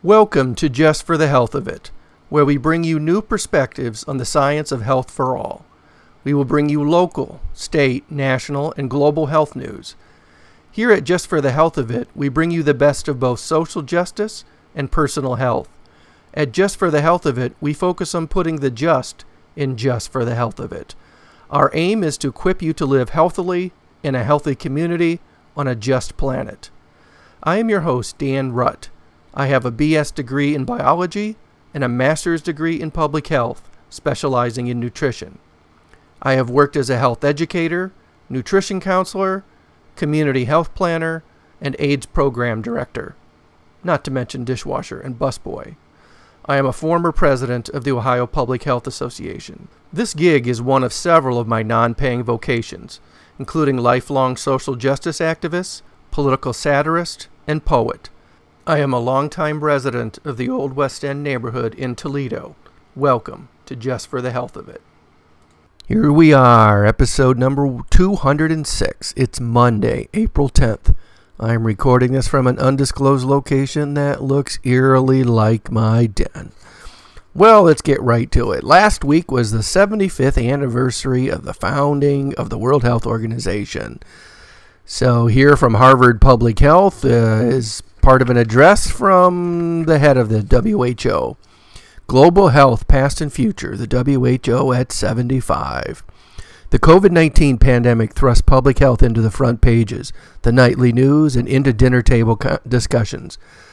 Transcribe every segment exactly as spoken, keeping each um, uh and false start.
Welcome to Just for the Health of It, where we bring you new perspectives on the science of health for all. We will bring you local, state, national, and global health news. Here at Just for the Health of It, we bring you the best of both social justice and personal health. At Just for the Health of It, we focus on putting the just in just for the health of it. Our aim is to equip you to live healthily in a healthy community on a just planet. I am your host, Dan Rutt. I have a B S degree in biology and a master's degree in public health, specializing in nutrition. I have worked as a health educator, nutrition counselor, community health planner, and AIDS program director, not to mention dishwasher and busboy. I am a former president of the Ohio Public Health Association. This gig is one of several of my non-paying vocations, including lifelong social justice activist, political satirist, and poet. I am a longtime resident of the Old West End neighborhood in Toledo. Welcome to Just for the Health of It. Here we are, episode number two hundred six. It's Monday, April tenth. I am recording this from an undisclosed location that looks eerily like my den. Well, let's get right to it. Last week was the seventy-fifth anniversary of the founding of the World Health Organization. So here from Harvard Public Health uh, is part of an address from the head of the W H O. Global Health, Past and Future, the W H O at seventy-five. The covid nineteen pandemic thrust public health into the front pages, the nightly news, and into dinner table co- discussions.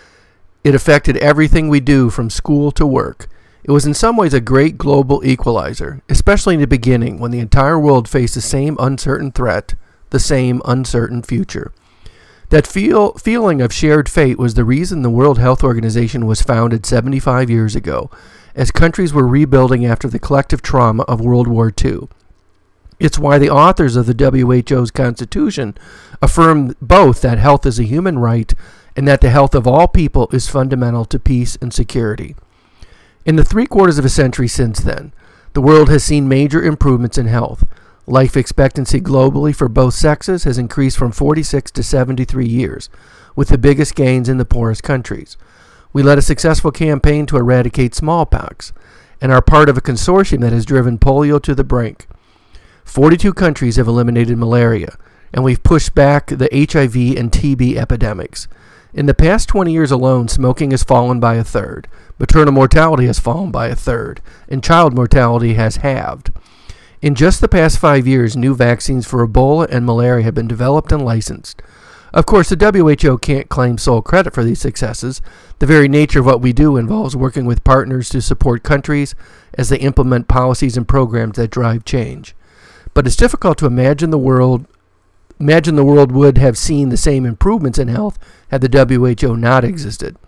It affected everything we do from school to work. It was in some ways a great global equalizer, especially in the beginning when the entire world faced the same uncertain threat, the same uncertain future. That feel, feeling of shared fate was the reason the World Health Organization was founded seventy-five years ago, as countries were rebuilding after the collective trauma of World War Two. It's why the authors of the W H O's Constitution affirm both that health is a human right and that the health of all people is fundamental to peace and security. In the three quarters of a century since then, the world has seen major improvements in health. Life expectancy globally for both sexes has increased from forty-six to seventy-three years, with the biggest gains in the poorest countries. We led a successful campaign to eradicate smallpox, and are part of a consortium that has driven polio to the brink. forty-two countries have eliminated malaria, and we've pushed back the H I V and T B epidemics. In the past twenty years alone, smoking has fallen by a third, maternal mortality has fallen by a third, and child mortality has halved. In just the past five years, new vaccines for Ebola and malaria have been developed and licensed. Of course, the W H O can't claim sole credit for these successes. The very nature of what we do involves working with partners to support countries as they implement policies and programs that drive change. But it's difficult to imagine the world imagine the world would have seen the same improvements in health had the W H O not existed.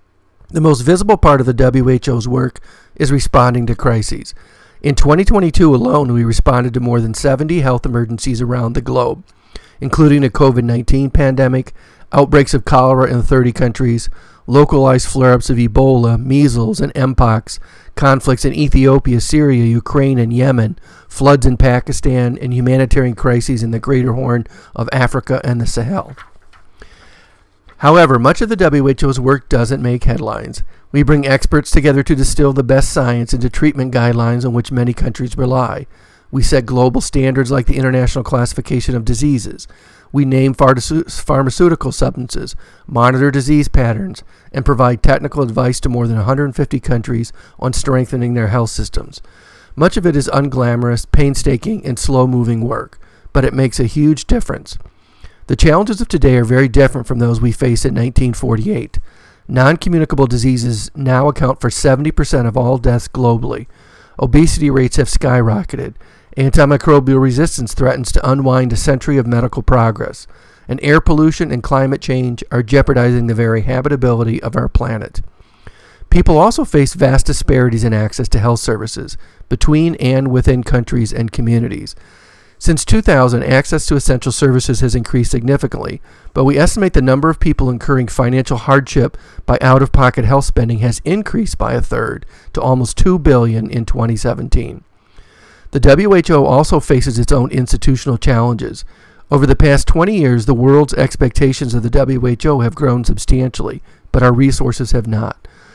The most visible part of the W H O's work is responding to crises. In twenty twenty-two alone, we responded to more than seventy health emergencies around the globe, including the covid nineteen pandemic, outbreaks of cholera in thirty countries, localized flare-ups of Ebola, measles, and Mpox, conflicts in Ethiopia, Syria, Ukraine, and Yemen, floods in Pakistan, and humanitarian crises in the Greater Horn of Africa and the Sahel. However, much of the W H O's work doesn't make headlines. We bring experts together to distill the best science into treatment guidelines on which many countries rely. We set global standards like the International Classification of Diseases. We name pharmaceutical substances, monitor disease patterns, and provide technical advice to more than one hundred fifty countries on strengthening their health systems. Much of it is unglamorous, painstaking, and slow-moving work, but it makes a huge difference. The challenges of today are very different from those we faced in nineteen forty-eight. Non-communicable diseases now account for seventy percent of all deaths globally. Obesity rates have skyrocketed. Antimicrobial resistance threatens to unwind a century of medical progress. And air pollution and climate change are jeopardizing the very habitability of our planet. People also face vast disparities in access to health services between and within countries and communities. Since two thousand, access to essential services has increased significantly, but we estimate the number of people incurring financial hardship by out-of-pocket health spending has increased by a third to almost two billion dollars in twenty seventeen. The W H O also faces its own institutional challenges. Over the past twenty years, the world's expectations of the W H O have grown substantially, but our resources have not.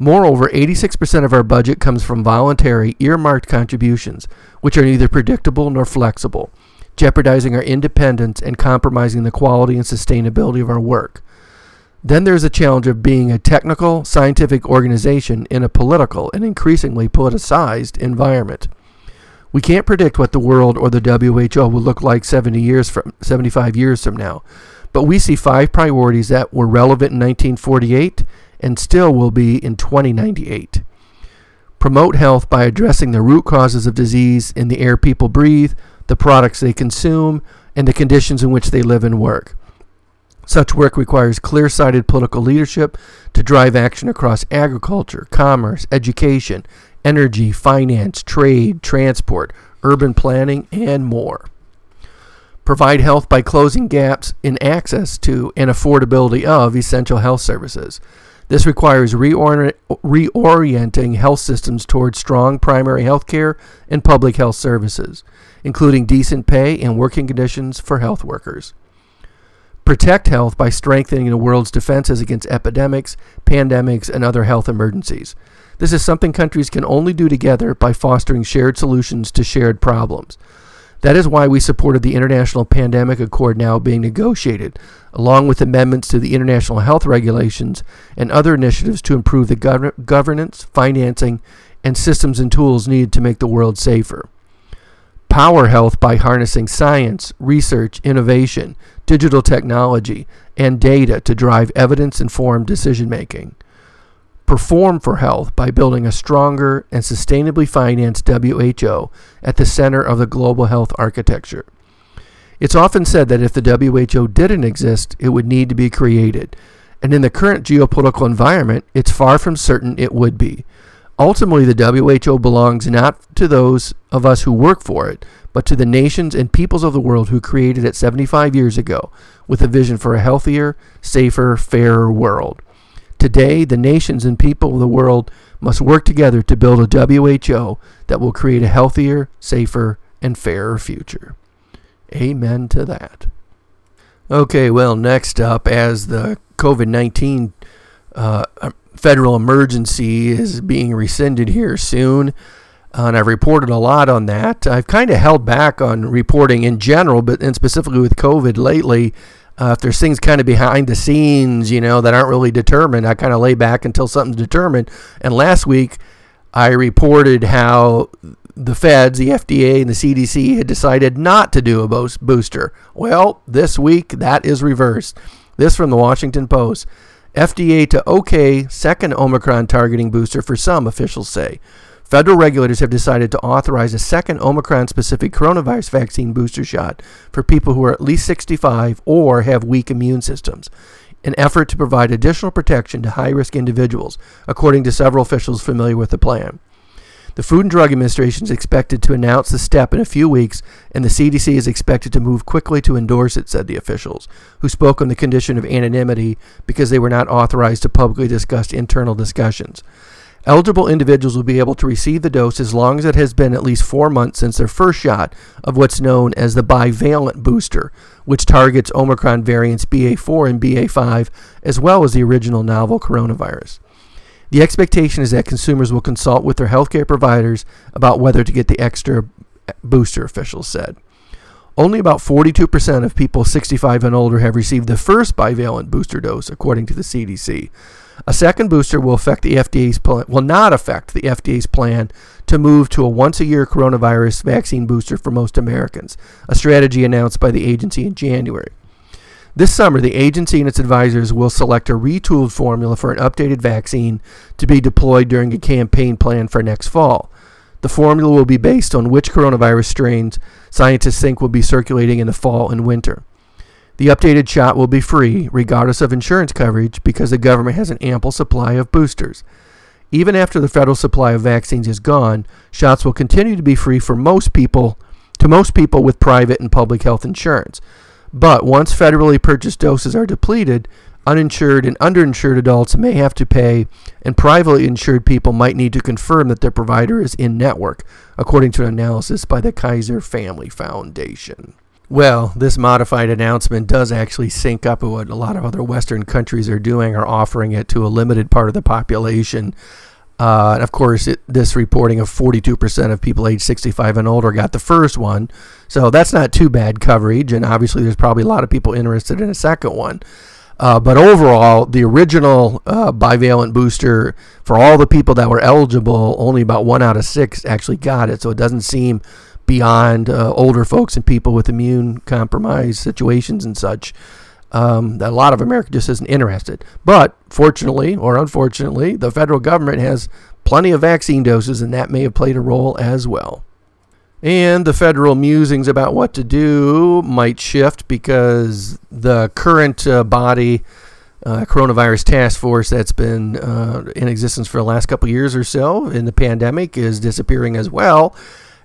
Moreover, eighty-six percent of our budget comes from voluntary, earmarked contributions, which are neither predictable nor flexible, jeopardizing our independence and compromising the quality and sustainability of our work. Then there's the challenge of being a technical, scientific organization in a political and increasingly politicized environment. We can't predict what the world or the W H O will look like seventy years from, seventy-five years from now, but we see five priorities that were relevant in nineteen forty-eight and still will be in twenty ninety-eight. Promote health by addressing the root causes of disease in the air people breathe, the products they consume, and the conditions in which they live and work. Such work requires clear-sighted political leadership to drive action across agriculture, commerce, education, energy, finance, trade, transport, urban planning, and more. Provide health by closing gaps in access to and affordability of essential health services. This requires reorient, reorienting health systems towards strong primary health care and public health services, including decent pay and working conditions for health workers. Protect health by strengthening the world's defenses against epidemics, pandemics, and other health emergencies. This is something countries can only do together by fostering shared solutions to shared problems. That is why we supported the International Pandemic Accord now being negotiated, along with amendments to the international health regulations and other initiatives to improve the gov- governance, financing, and systems and tools needed to make the world safer. Power health by harnessing science, research, innovation, digital technology, and data to drive evidence-informed decision-making. Perform for health by building a stronger and sustainably financed W H O at the center of the global health architecture. It's often said that if the W H O didn't exist, it would need to be created. And in the current geopolitical environment, it's far from certain it would be. Ultimately, the W H O belongs not to those of us who work for it, but to the nations and peoples of the world who created it seventy-five years ago with a vision for a healthier, safer, fairer world. Today, the nations and people of the world must work together to build a W H O that will create a healthier, safer, and fairer future. Amen to that. Okay, well, next up, as the COVID nineteen uh, federal emergency is being rescinded here soon, uh, and I've reported a lot on that. I've kind of held back on reporting in general, but and specifically with COVID lately. Uh, if there's things kind of behind the scenes, you know, that aren't really determined, I kind of lay back until something's determined. And last week, I reported how the feds, the F D A, and the C D C had decided not to do a booster. Well, this week, that is reversed. This from the Washington Post. F D A to okay second Omicron targeting booster for some, officials say. Federal regulators have decided to authorize a second Omicron-specific coronavirus vaccine booster shot for people who are at least sixty-five or have weak immune systems, an effort to provide additional protection to high-risk individuals, according to several officials familiar with the plan. The Food and Drug Administration is expected to announce the step in a few weeks, and the C D C is expected to move quickly to endorse it, said the officials, who spoke on the condition of anonymity because they were not authorized to publicly discuss internal discussions. Eligible individuals will be able to receive the dose as long as it has been at least four months since their first shot of what's known as the bivalent booster, which targets Omicron variants B A four and B A five, as well as the original novel coronavirus. The expectation is that consumers will consult with their healthcare providers about whether to get the extra booster, officials said. Only about forty-two percent of people sixty-five and older have received the first bivalent booster dose, according to the C D C. A second booster will affect the F D A's plan, will not affect the F D A's plan to move to a once-a-year coronavirus vaccine booster for most Americans, a strategy announced by the agency in January. This summer, the agency and its advisors will select a retooled formula for an updated vaccine to be deployed during a campaign plan for next fall. The formula will be based on which coronavirus strains scientists think will be circulating in the fall and winter. The updated shot will be free, regardless of insurance coverage, because the government has an ample supply of boosters. Even after the federal supply of vaccines is gone, shots will continue to be free for most people, to most people with private and public health insurance. But once federally purchased doses are depleted, uninsured and underinsured adults may have to pay, and privately insured people might need to confirm that their provider is in network, according to an analysis by the Kaiser Family Foundation. Well, this modified announcement does actually sync up with what a lot of other Western countries are doing, or offering it to a limited part of the population. Uh, and of course, it, this reporting of forty-two percent of people age sixty-five and older got the first one. So that's not too bad coverage. And obviously, there's probably a lot of people interested in a second one. Uh, but overall, the original uh, bivalent booster, for all the people that were eligible, only about one out of six actually got it. So it doesn't seem beyond uh, older folks and people with immune compromised situations and such. Um, a lot of America just isn't interested. But fortunately, or unfortunately, the federal government has plenty of vaccine doses, and that may have played a role as well. And the federal musings about what to do might shift, because the current uh, body, uh, coronavirus task force that's been uh, in existence for the last couple of years or so in the pandemic, is disappearing as well.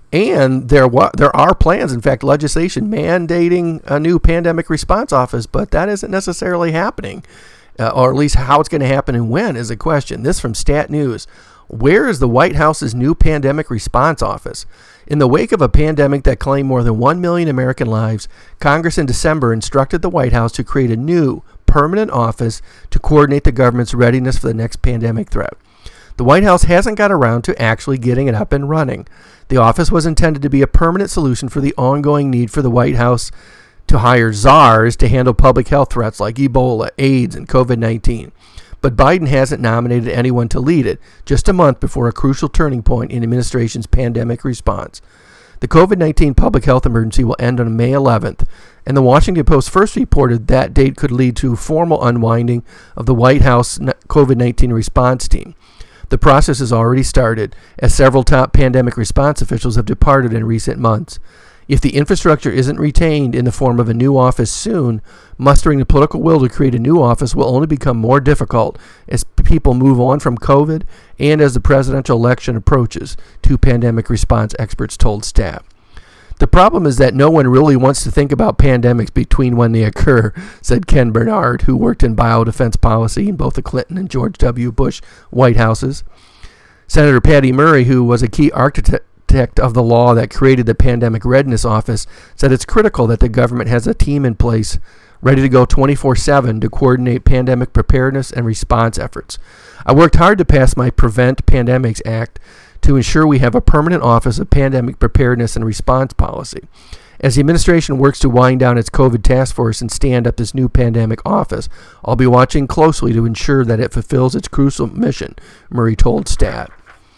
And there wa- there are plans, in fact, legislation mandating a new pandemic response office, but that isn't necessarily happening, uh, or at least how it's going to happen and when is a question. This from Stat News. Where is the White House's new pandemic response office? In the wake of a pandemic that claimed more than one million American lives, Congress in December instructed the White House to create a new permanent office to coordinate the government's readiness for the next pandemic threat. The White House hasn't got around to actually getting it up and running. The office was intended to be a permanent solution for the ongoing need for the White House to hire czars to handle public health threats like Ebola, AIDS, and covid nineteen. But Biden hasn't nominated anyone to lead it, just a month before a crucial turning point in the administration's pandemic response. The covid nineteen public health emergency will end on May eleventh, and the Washington Post first reported that date could lead to formal unwinding of the White House covid nineteen response team. The process has already started, as several top pandemic response officials have departed in recent months. If the infrastructure isn't retained in the form of a new office soon, mustering the political will to create a new office will only become more difficult as people move on from COVID and as the presidential election approaches, two pandemic response experts told Stat. The problem is that no one really wants to think about pandemics between when they occur, said Ken Bernard, who worked in biodefense policy in both the Clinton and George W. Bush White Houses. Senator Patty Murray, who was a key architect of the law that created the Pandemic Readiness Office, said it's critical that the government has a team in place ready to go twenty-four seven to coordinate pandemic preparedness and response efforts. I worked hard to pass my Prevent Pandemics Act to ensure we have a permanent office of pandemic preparedness and response policy. As the administration works to wind down its COVID task force and stand up this new pandemic office, I'll be watching closely to ensure that it fulfills its crucial mission, Murray told Stat.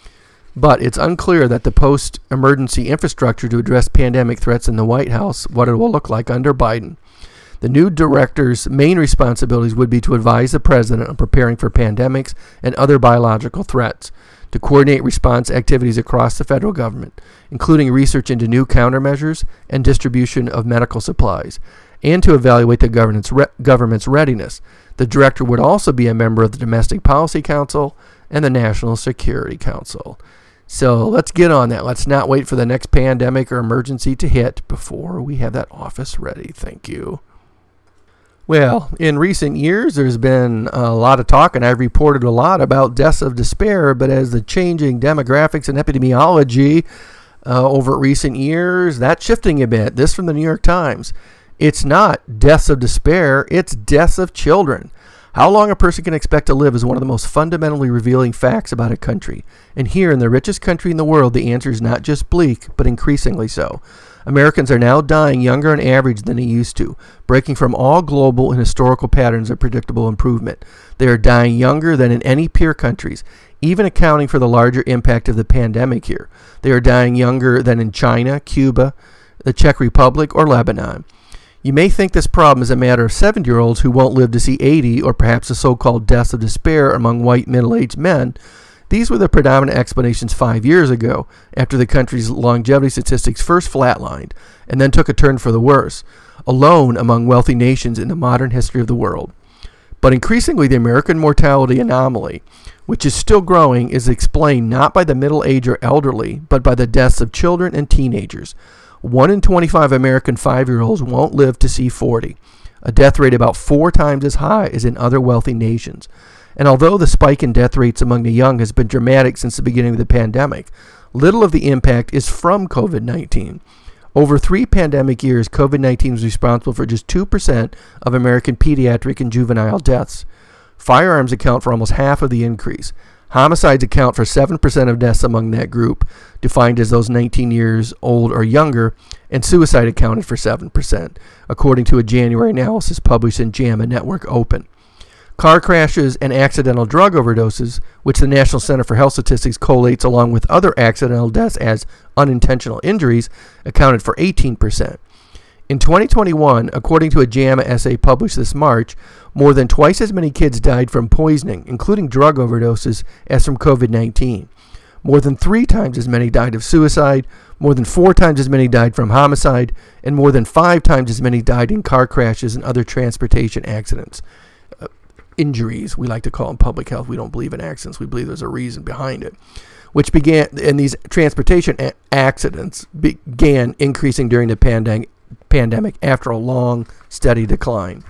But it's unclear that the post-emergency infrastructure to address pandemic threats in the White House, what it will look like under Biden. The new director's main responsibilities would be to advise the president on preparing for pandemics and other biological threats, to coordinate response activities across the federal government, including research into new countermeasures and distribution of medical supplies, and to evaluate the government's, re- government's readiness. The director would also be a member of the Domestic Policy Council and the National Security Council. So let's get on that. Let's not wait for the next pandemic or emergency to hit before we have that office ready. Thank you. Well, in recent years, there's been a lot of talk, and I've reported a lot about deaths of despair, but as the changing demographics and epidemiology uh, over recent years, that's shifting a bit. This from the New York Times. It's not deaths of despair, it's deaths of children. How long a person can expect to live is one of the most fundamentally revealing facts about a country. And here, in the richest country in the world, the answer is not just bleak, but increasingly so. Americans are now dying younger on average than they used to, breaking from all global and historical patterns of predictable improvement. They are dying younger than in any peer countries, even accounting for the larger impact of the pandemic here. They are dying younger than in China, Cuba, the Czech Republic, or Lebanon. You may think this problem is a matter of seventy-year-olds who won't live to see eighty, or perhaps the so-called deaths of despair among white middle-aged men. These were the predominant explanations five years ago, after the country's longevity statistics first flatlined, and then took a turn for the worse, alone among wealthy nations in the modern history of the world. But increasingly, the American mortality anomaly, which is still growing, is explained not by the middle-aged or elderly, but by the deaths of children and teenagers. One in twenty-five American five-year-olds won't live to see forty, a death rate about four times as high as in other wealthy nations. And although the spike in death rates among the young has been dramatic since the beginning of the pandemic, little of the impact is from COVID nineteen. Over three pandemic years, COVID nineteen was responsible for just two percent of American pediatric and juvenile deaths. Firearms account for almost half of the increase. Homicides account for seven percent of deaths among that group, defined as those nineteen years old or younger, and suicide accounted for seven percent, according to a January analysis published in JAMA Network Open. Car crashes and accidental drug overdoses, which the National Center for Health Statistics collates along with other accidental deaths as unintentional injuries, accounted for eighteen percent. In twenty twenty-one, according to a JAMA essay published this March, more than twice as many kids died from poisoning, including drug overdoses, as from COVID nineteen. More than three times as many died of suicide, more than four times as many died from homicide, and more than five times as many died in car crashes and other transportation accidents. Uh, injuries, we like to call them public health. We don't believe in accidents. We believe there's a reason behind it. Which began, and these transportation a- accidents began increasing during the pandemic. pandemic after a long, steady decline.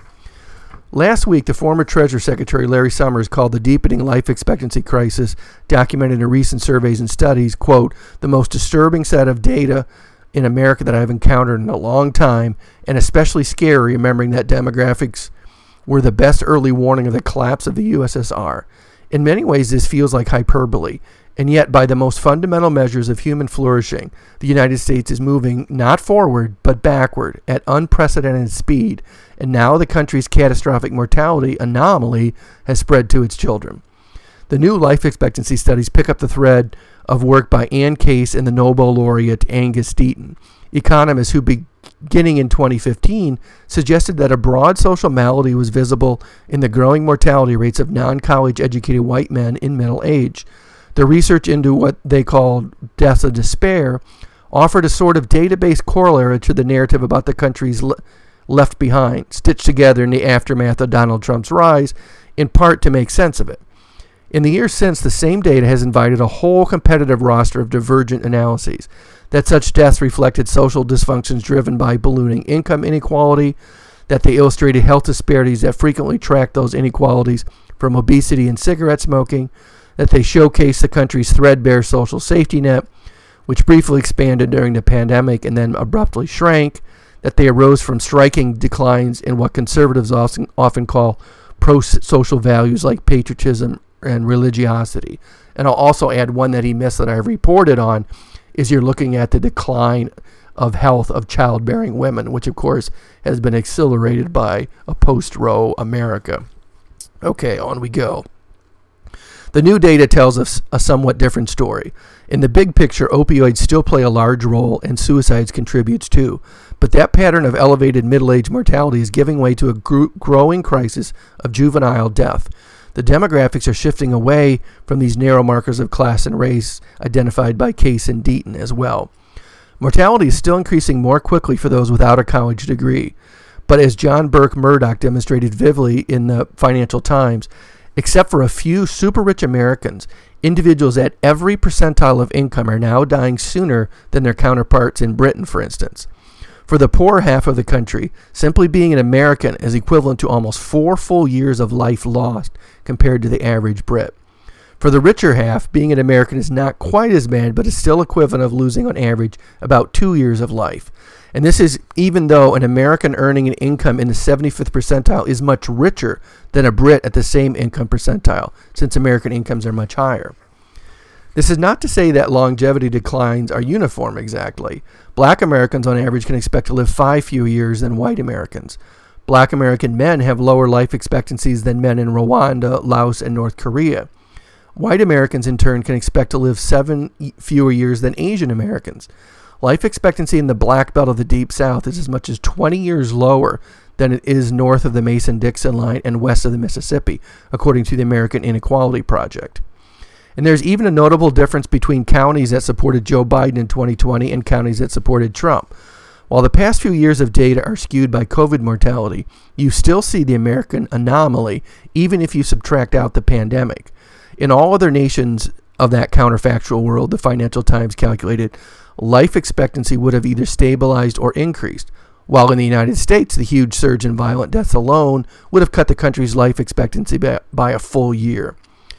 Last week, the former Treasury Secretary Larry Summers called the deepening life expectancy crisis, documented in recent surveys and studies, quote, the most disturbing set of data in America that I've encountered in a long time, and especially scary, remembering that demographics were the best early warning of the collapse of the U S S R. In many ways, this feels like hyperbole. And yet, by the most fundamental measures of human flourishing, the United States is moving not forward, but backward at unprecedented speed. And now the country's catastrophic mortality anomaly has spread to its children. The new life expectancy studies pick up the thread of work by Ann Case and the Nobel laureate Angus Deaton, economists who, beginning in twenty fifteen, suggested that a broad social malady was visible in the growing mortality rates of non-college educated white men in middle age. The research into what they called deaths of despair offered a sort of database corollary to the narrative about the country's le- left behind, stitched together in the aftermath of Donald Trump's rise, in part to make sense of it. In the years since, the same data has invited a whole competitive roster of divergent analyses, that such deaths reflected social dysfunctions driven by ballooning income inequality, that they illustrated health disparities that frequently track those inequalities from obesity and cigarette smoking, that they showcase the country's threadbare social safety net, which briefly expanded during the pandemic and then abruptly shrank, that they arose from striking declines in what conservatives often, often call pro-social values like patriotism and religiosity. And I'll also add one that he missed that I've reported on, is you're looking at the decline of health of childbearing women, which of course has been accelerated by a post-Roe America. Okay, on we go. The new data tells us a somewhat different story. In the big picture, opioids still play a large role and suicides contributes too. But that pattern of elevated middle-age mortality is giving way to a gr- growing crisis of juvenile death. The demographics are shifting away from these narrow markers of class and race identified by Case and Deaton as well. Mortality is still increasing more quickly for those without a college degree. But as John Burke Murdoch demonstrated vividly in the Financial Times, except for a few super-rich Americans, individuals at every percentile of income are now dying sooner than their counterparts in Britain, for instance. For the poor half of the country, simply being an American is equivalent to almost four full years of life lost compared to the average Brit. For the richer half, being an American is not quite as bad, but is still equivalent of losing on average about two years of life. And this is even though an American earning an income in the seventy-fifth percentile is much richer than a Brit at the same income percentile, since American incomes are much higher. This is not to say that longevity declines are uniform exactly. Black Americans on average can expect to live five fewer years than white Americans. Black American men have lower life expectancies than men in Rwanda, Laos, and North Korea. White Americans in turn can expect to live seven fewer years than Asian Americans. Life expectancy in the Black Belt of the Deep South is as much as twenty years lower than it is north of the Mason-Dixon line and west of the Mississippi, according to the American Inequality Project. And there's even a notable difference between counties that supported Joe Biden in twenty twenty and counties that supported Trump. While the past few years of data are skewed by COVID mortality, you still see the American anomaly, even if you subtract out the pandemic. In all other nations of that counterfactual world, the Financial Times calculated, life expectancy would have either stabilized or increased, while in the United States, the huge surge in violent deaths alone would have cut the country's life expectancy by a full year.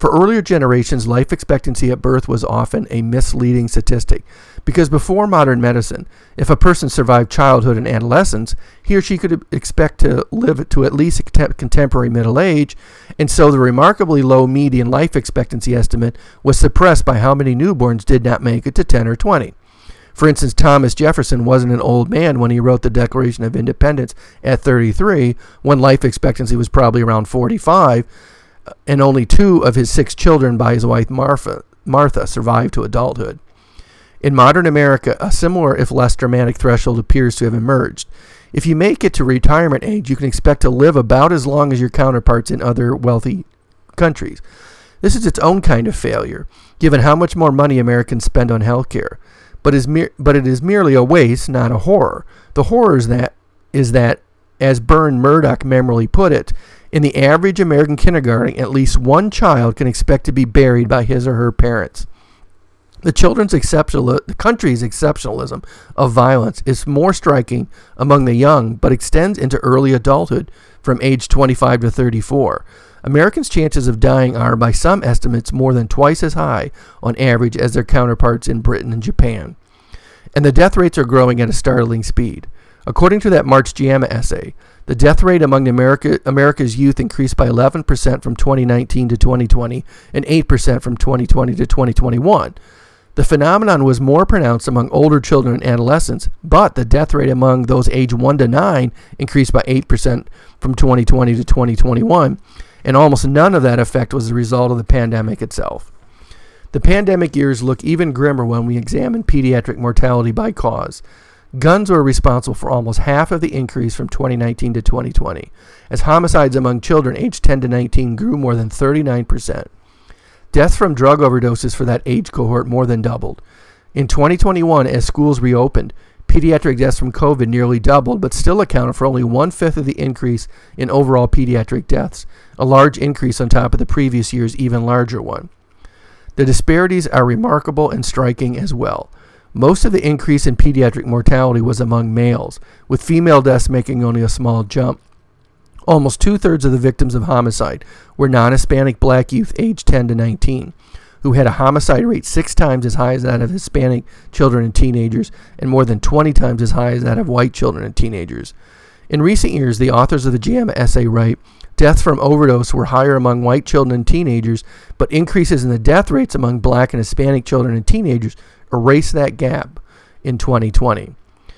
For earlier generations, life expectancy at birth was often a misleading statistic, because before modern medicine, if a person survived childhood and adolescence, he or she could expect to live to at least contemporary middle age, and so the remarkably low median life expectancy estimate was suppressed by how many newborns did not make it to ten or twenty. For instance, Thomas Jefferson wasn't an old man when he wrote the Declaration of Independence at thirty-three, when life expectancy was probably around forty-five, and only two of his six children by his wife Martha, Martha survived to adulthood. In modern America, a similar, if less dramatic, threshold appears to have emerged. If you make it to retirement age, you can expect to live about as long as your counterparts in other wealthy countries. This is its own kind of failure, given how much more money Americans spend on health care. But, is mere, but it is merely a waste, not a horror. The horror is that, is that, as Byrne Murdoch memorably put it, in the average American kindergarten, at least one child can expect to be buried by his or her parents. The children's exceptional, the country's exceptionalism of violence is more striking among the young, but extends into early adulthood from age twenty-five to thirty-four. Americans' chances of dying are, by some estimates, more than twice as high on average as their counterparts in Britain and Japan. And the death rates are growing at a startling speed. According to that March JAMA essay, the death rate among America, America's youth increased by eleven percent from twenty nineteen to twenty twenty and eight percent from twenty twenty to twenty twenty-one. The phenomenon was more pronounced among older children and adolescents, but the death rate among those aged one to nine increased by eight percent from twenty twenty to twenty twenty-one, and almost none of that effect was the result of the pandemic itself. The pandemic years look even grimmer when we examine pediatric mortality by cause. Guns were responsible for almost half of the increase from twenty nineteen to twenty twenty, as homicides among children aged ten to nineteen grew more than thirty-nine percent. Deaths from drug overdoses for that age cohort more than doubled. In twenty twenty-one, as schools reopened, pediatric deaths from COVID nearly doubled, but still accounted for only one-fifth of the increase in overall pediatric deaths, a large increase on top of the previous year's even larger one. The disparities are remarkable and striking as well. Most of the increase in pediatric mortality was among males, with female deaths making only a small jump. Almost two-thirds of the victims of homicide were non-Hispanic black youth aged ten to nineteen, who had a homicide rate six times as high as that of Hispanic children and teenagers, and more than twenty times as high as that of white children and teenagers. In recent years, the authors of the JAMA essay write, deaths from overdose were higher among white children and teenagers, but increases in the death rates among black and Hispanic children and teenagers erase that gap in twenty twenty.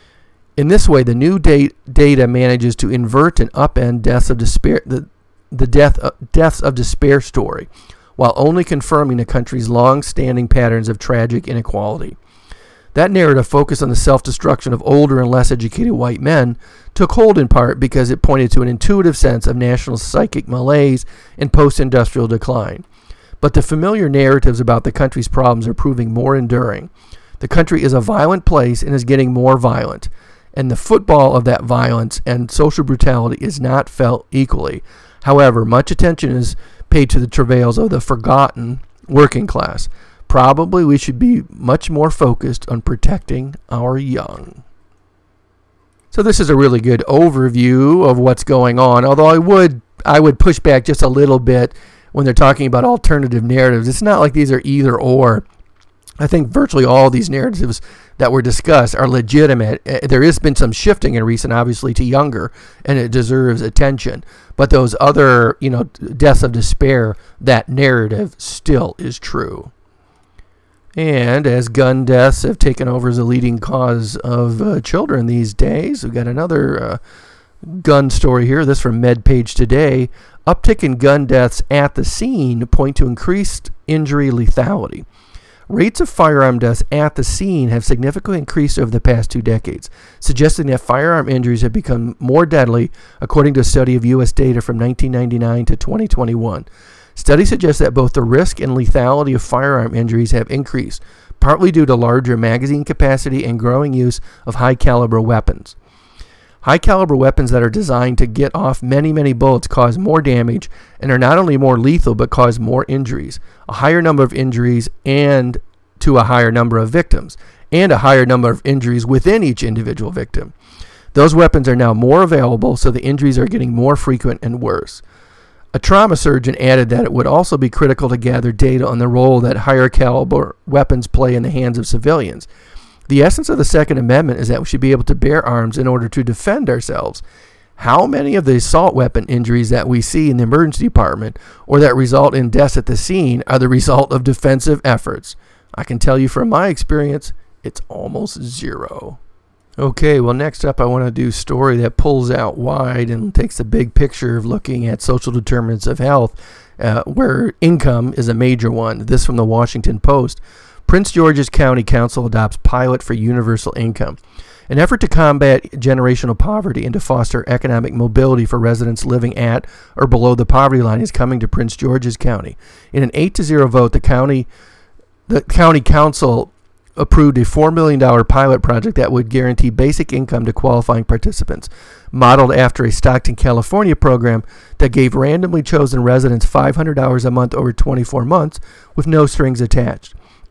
In this way, the new date, data manages to invert and upend deaths of despair, the, the death, uh, deaths of despair story, while only confirming the country's long-standing patterns of tragic inequality. That narrative focused on the self-destruction of older and less educated white men took hold in part because it pointed to an intuitive sense of national psychic malaise and post-industrial decline. But the familiar narratives about the country's problems are proving more enduring. The country is a violent place and is getting more violent, and the football of that violence and social brutality is not felt equally. However, much attention is paid to the travails of the forgotten working class. Probably we should be much more focused on protecting our young. So this is a really good overview of what's going on, although I would I would push back just a little bit when they're talking about alternative narratives. It's not like these are either or. I think virtually all these narratives that were discussed are legitimate. There has been some shifting in recent, obviously, to younger, and it deserves attention. But those other, you know, deaths of despair, that narrative still is true. And as gun deaths have taken over as a leading cause of uh, children these days, we've got another uh, gun story here. This from MedPage Today. Uptick in gun deaths at the scene point to increased injury lethality. Rates of firearm deaths at the scene have significantly increased over the past two decades, suggesting that firearm injuries have become more deadly, according to a study of U S data from nineteen ninety-nine to twenty twenty-one. Studies suggest that both the risk and lethality of firearm injuries have increased, partly due to larger magazine capacity and growing use of high-caliber weapons. High-caliber weapons that are designed to get off many, many bullets cause more damage and are not only more lethal but cause more injuries, a higher number of injuries and to a higher number of victims, and a higher number of injuries within each individual victim. Those weapons are now more available, so the injuries are getting more frequent and worse. A trauma surgeon added that it would also be critical to gather data on the role that higher caliber weapons play in the hands of civilians. The essence of the Second Amendment is that we should be able to bear arms in order to defend ourselves. How many of the assault weapon injuries that we see in the emergency department or that result in deaths at the scene are the result of defensive efforts? I can tell you from my experience, it's almost zero. Okay, well, next up I want to do a story that pulls out wide and takes the big picture of looking at social determinants of health, uh, where income is a major one. This from the Washington Post. Prince George's County Council adopts pilot for universal income. An effort to combat generational poverty and to foster economic mobility for residents living at or below the poverty line is coming to Prince George's County. In an eight to zero vote, the county, the county council approved a four million dollars pilot project that would guarantee basic income to qualifying participants, modeled after a Stockton, California program that gave randomly chosen residents five hundred dollars a month over twenty-four months with no strings attached.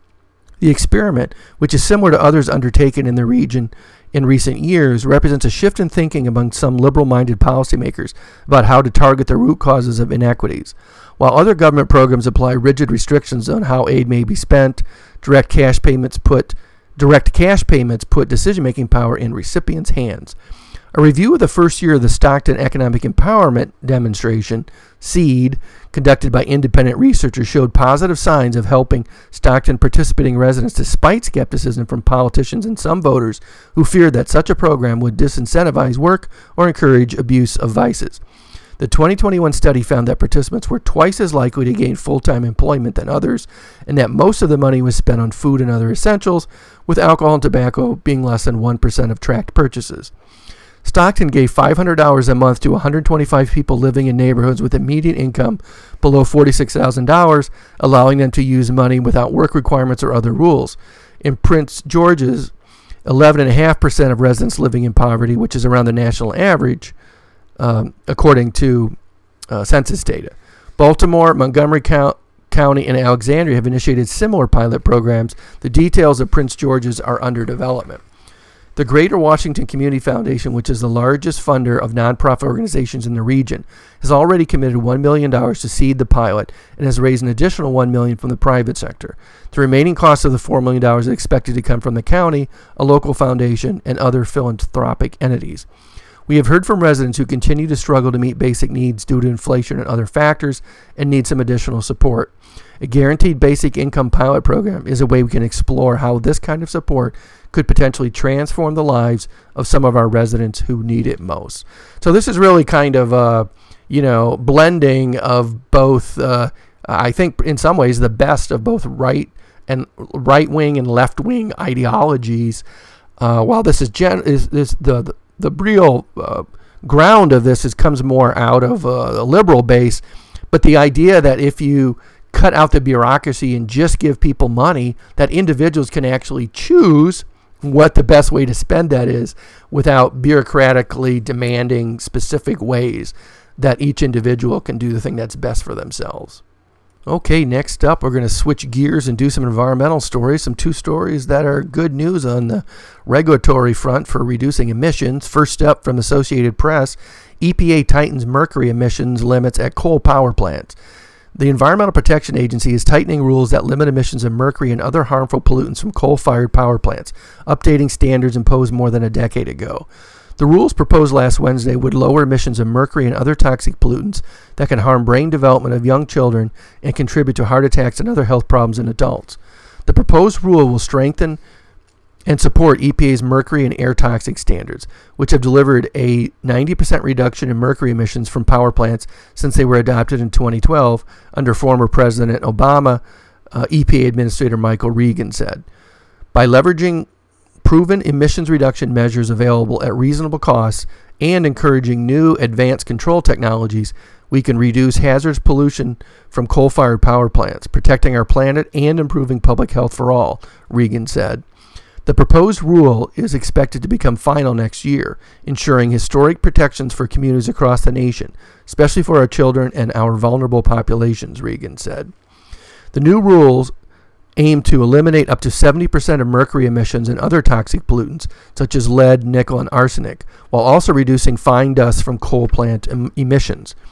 The experiment, which is similar to others undertaken in the region in recent years, represents a shift in thinking among some liberal-minded policymakers about how to target the root causes of inequities. While other government programs apply rigid restrictions on how aid may be spent, direct cash payments put direct cash payments put decision-making power in recipients' hands. A review of the first year of the Stockton Economic Empowerment Demonstration, SEED, conducted by independent researchers, showed positive signs of helping Stockton participating residents despite skepticism from politicians and some voters who feared that such a program would disincentivize work or encourage abuse of vices. The twenty twenty-one study found that participants were twice as likely to gain full-time employment than others, and that most of the money was spent on food and other essentials, with alcohol and tobacco being less than one percent of tracked purchases. Stockton gave five hundred dollars a month to one hundred twenty-five people living in neighborhoods with a median income below forty-six thousand dollars, allowing them to use money without work requirements or other rules. In Prince George's, eleven point five percent of residents living in poverty, which is around the national average, um, according to uh, census data. Baltimore, Montgomery Count- County, and Alexandria have initiated similar pilot programs. The details of Prince George's are under development. The Greater Washington Community Foundation, which is the largest funder of nonprofit organizations in the region, has already committed one million dollars to seed the pilot and has raised an additional one million dollars from the private sector. The remaining cost of the four million dollars is expected to come from the county, a local foundation, and other philanthropic entities. We have heard from residents who continue to struggle to meet basic needs due to inflation and other factors and need some additional support. A guaranteed basic income pilot program is a way we can explore how this kind of support could potentially transform the lives of some of our residents who need it most. So this is really kind of a, you know, blending of both, uh, I think in some ways the best of both right and right-wing and left-wing ideologies. Uh, while this is, gen- is, is the, the the real uh, ground of this is comes more out of uh, a liberal base, but the idea that if you cut out the bureaucracy and just give people money, that individuals can actually choose what the best way to spend that is without bureaucratically demanding specific ways that each individual can do the thing that's best for themselves. Okay, next up, we're going to switch gears and do some environmental stories, some two stories that are good news on the regulatory front for reducing emissions. First up from Associated Press, E P A tightens mercury emissions limits at coal power plants. The Environmental Protection Agency is tightening rules that limit emissions of mercury and other harmful pollutants from coal-fired power plants, updating standards imposed more than a decade ago. The rules proposed last Wednesday would lower emissions of mercury and other toxic pollutants that can harm brain development of young children and contribute to heart attacks and other health problems in adults. The proposed rule will strengthen and support E P A's mercury and air toxic standards, which have delivered a ninety percent reduction in mercury emissions from power plants since they were adopted in twenty twelve under former President Obama, uh, E P A Administrator Michael Regan said. By leveraging proven emissions reduction measures available at reasonable costs and encouraging new advanced control technologies, we can reduce hazardous pollution from coal-fired power plants, protecting our planet and improving public health for all, Regan said. The proposed rule is expected to become final next year, ensuring historic protections for communities across the nation, especially for our children and our vulnerable populations, Regan said. The new rules aim to eliminate up to seventy percent of mercury emissions and other toxic pollutants, such as lead, nickel, and arsenic, while also reducing fine dust from coal plant em- emissions.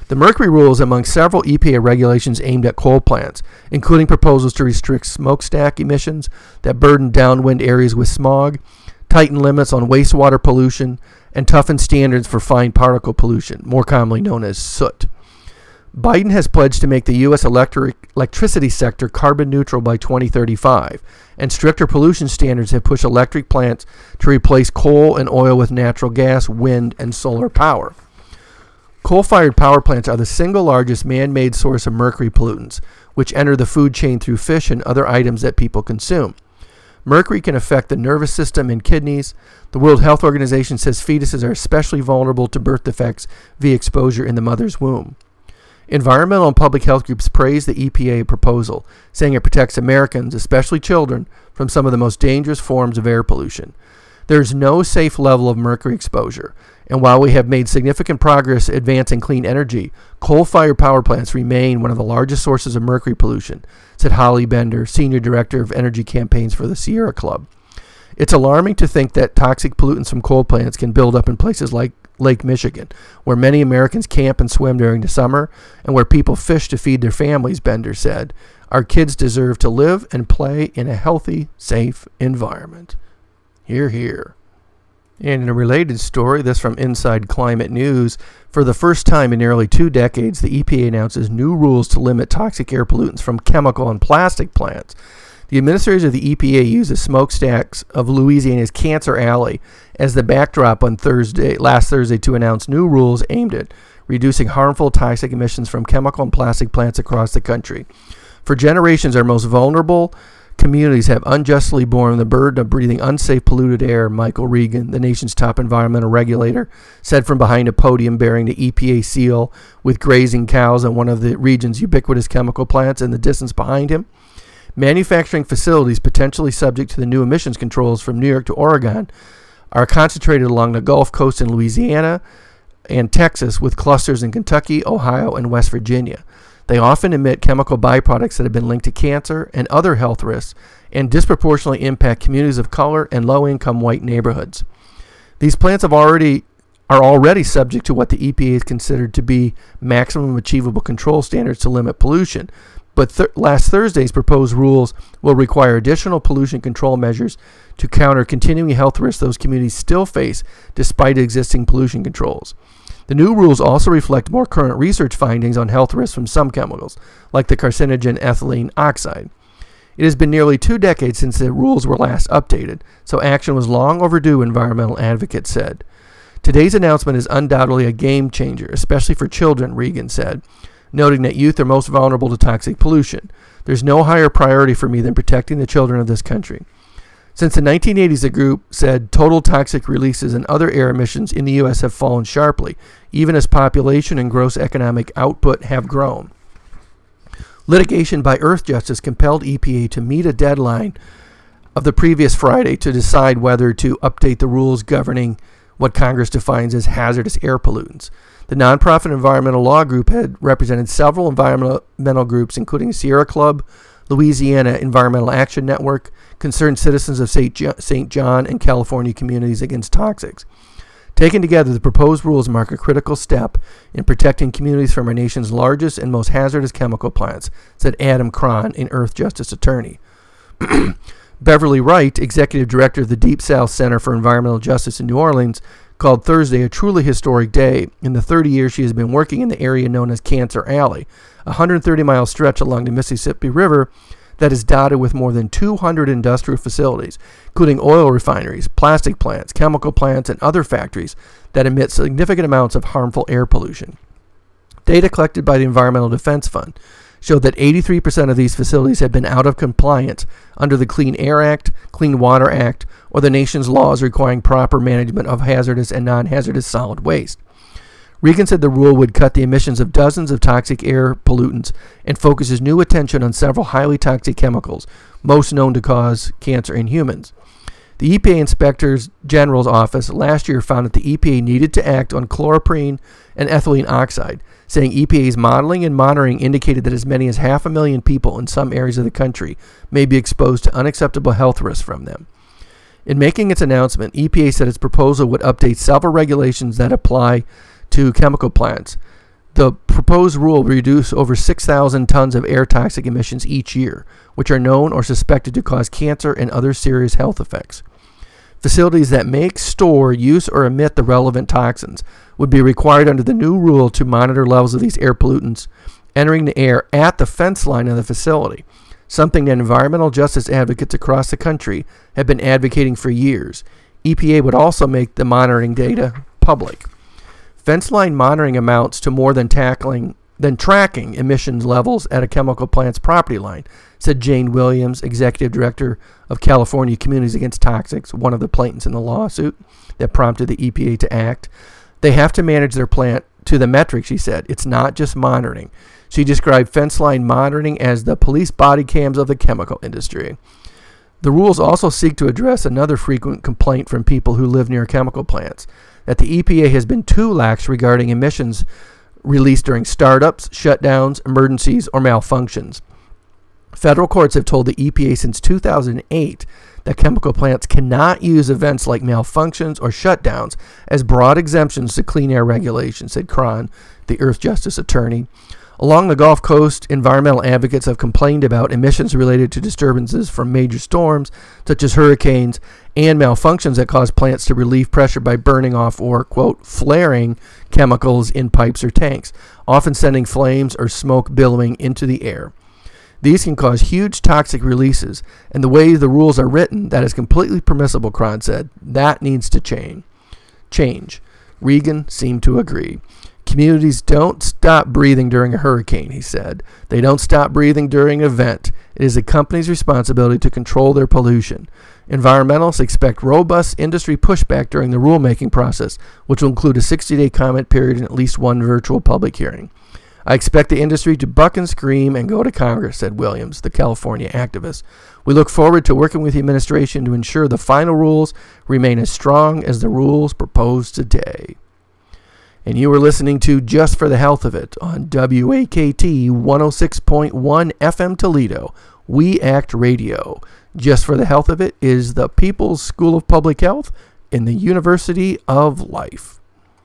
The mercury rule is among several E P A regulations aimed at coal plants, including proposals to restrict smokestack emissions that burden downwind areas with smog, tighten limits on wastewater pollution, and toughen standards for fine particle pollution, more commonly known as soot. Biden has pledged to make the U S electric, electricity sector carbon neutral by twenty thirty-five, and stricter pollution standards have pushed electric plants to replace coal and oil with natural gas, wind, and solar power. Coal-fired power plants are the single largest man-made source of mercury pollutants, which enter the food chain through fish and other items that people consume. Mercury can affect the nervous system and kidneys. The World Health Organization says fetuses are especially vulnerable to birth defects via exposure in the mother's womb. Environmental and public health groups praise the E P A proposal, saying it protects Americans, especially children, from some of the most dangerous forms of air pollution. There is no safe level of mercury exposure, and while we have made significant progress advancing clean energy, coal-fired power plants remain one of the largest sources of mercury pollution, said Holly Bender, Senior Director of Energy Campaigns for the Sierra Club. It's alarming to think that toxic pollutants from coal plants can build up in places like Lake Michigan, where many Americans camp and swim during the summer, and where people fish to feed their families, Bender said. Our kids deserve to live and play in a healthy, safe environment. Hear, hear. And in a related story, this from Inside Climate News, for the first time in nearly two decades, the E P A announces new rules to limit toxic air pollutants from chemical and plastic plants. The administrators of the E P A use the smokestacks of Louisiana's Cancer Alley as the backdrop on Thursday, last Thursday, to announce new rules aimed at reducing harmful toxic emissions from chemical and plastic plants across the country. For generations, our most vulnerable communities have unjustly borne the burden of breathing unsafe, polluted air, Michael Regan, the nation's top environmental regulator, said from behind a podium bearing the E P A seal with grazing cows on one of the region's ubiquitous chemical plants in the distance behind him. Manufacturing facilities potentially subject to the new emissions controls from New York to Oregon are concentrated along the Gulf Coast in Louisiana and Texas, with clusters in Kentucky, Ohio, and West Virginia. They often emit chemical byproducts that have been linked to cancer and other health risks and disproportionately impact communities of color and low-income white neighborhoods. These plants have already are already subject to what the E P A has considered to be maximum achievable control standards to limit pollution, but th- last Thursday's proposed rules will require additional pollution control measures to counter continuing health risks those communities still face despite existing pollution controls. The new rules also reflect more current research findings on health risks from some chemicals, like the carcinogen ethylene oxide. It has been nearly two decades since the rules were last updated, so action was long overdue, environmental advocates said. Today's announcement is undoubtedly a game changer, especially for children, Regan said, noting that youth are most vulnerable to toxic pollution. There's no higher priority for me than protecting the children of this country. Since the nineteen eighties, the group said total toxic releases and other air emissions in the U S have fallen sharply, even as population and gross economic output have grown. Litigation by Earthjustice compelled E P A to meet a deadline of the previous Friday to decide whether to update the rules governing what Congress defines as hazardous air pollutants. The nonprofit environmental law group had represented several environmental groups, including Sierra Club, Louisiana Environmental Action Network, Concerned Citizens of Saint John, and California Communities Against Toxics. Taken together, the proposed rules mark a critical step in protecting communities from our nation's largest and most hazardous chemical plants, said Adam Cron, an Earthjustice attorney. Beverly Wright, executive director of the Deep South Center for Environmental Justice in New Orleans, called Thursday a truly historic day. In the thirty years she has been working in the area known as Cancer Alley, a one hundred thirty mile stretch along the Mississippi River that is dotted with more than two hundred industrial facilities, including oil refineries, plastic plants, chemical plants, and other factories that emit significant amounts of harmful air pollution. Data collected by the Environmental Defense Fund showed that eighty-three percent of these facilities have been out of compliance under the Clean Air Act, Clean Water Act, or the nation's laws requiring proper management of hazardous and non-hazardous solid waste. Regan said the rule would cut the emissions of dozens of toxic air pollutants and focuses new attention on several highly toxic chemicals, most known to cause cancer in humans. The E P A Inspector General's office last year found that the E P A needed to act on chloroprene and ethylene oxide, saying E P A's modeling and monitoring indicated that as many as half a million people in some areas of the country may be exposed to unacceptable health risks from them. In making its announcement, E P A said its proposal would update several regulations that apply to chemical plants. The pr- proposed rule will reduce over six thousand tons of air toxic emissions each year, which are known or suspected to cause cancer and other serious health effects. Facilities that make, store, use, or emit the relevant toxins would be required under the new rule to monitor levels of these air pollutants entering the air at the fence line of the facility, something that environmental justice advocates across the country have been advocating for years. E P A would also make the monitoring data public. Fence line monitoring amounts to more than tackling than tracking emissions levels at a chemical plant's property line, said Jane Williams, Executive Director of California Communities Against Toxics, one of the plaintiffs in the lawsuit that prompted the E P A to act. They have to manage their plant to the metric, she said. It's not just monitoring. She described fence line monitoring as the police body cams of the chemical industry. The rules also seek to address another frequent complaint from people who live near chemical plants, that the E P A has been too lax regarding emissions released during startups, shutdowns, emergencies, or malfunctions. Federal courts have told the E P A since two thousand eight that chemical plants cannot use events like malfunctions or shutdowns as broad exemptions to clean air regulations, said Cron, the Earth Justice attorney. Along the Gulf Coast, environmental advocates have complained about emissions related to disturbances from major storms, such as hurricanes, and malfunctions that cause plants to relieve pressure by burning off or, quote, flaring chemicals in pipes or tanks, often sending flames or smoke billowing into the air. These can cause huge toxic releases, and the way the rules are written, that is completely permissible, Cron said. That needs to change. Change. Regan seemed to agree. Communities don't stop breathing during a hurricane, he said. They don't stop breathing during an event. It is a company's responsibility to control their pollution. Environmentalists expect robust industry pushback during the rulemaking process, which will include a sixty-day comment period and at least one virtual public hearing. I expect the industry to buck and scream and go to Congress, said Williams, the California activist. We look forward to working with the administration to ensure the final rules remain as strong as the rules proposed today. And you were listening to Just for the Health of It on W A K T one oh six point one F M Toledo, We Act Radio. Just for the Health of It is the People's School of Public Health in the University of Life.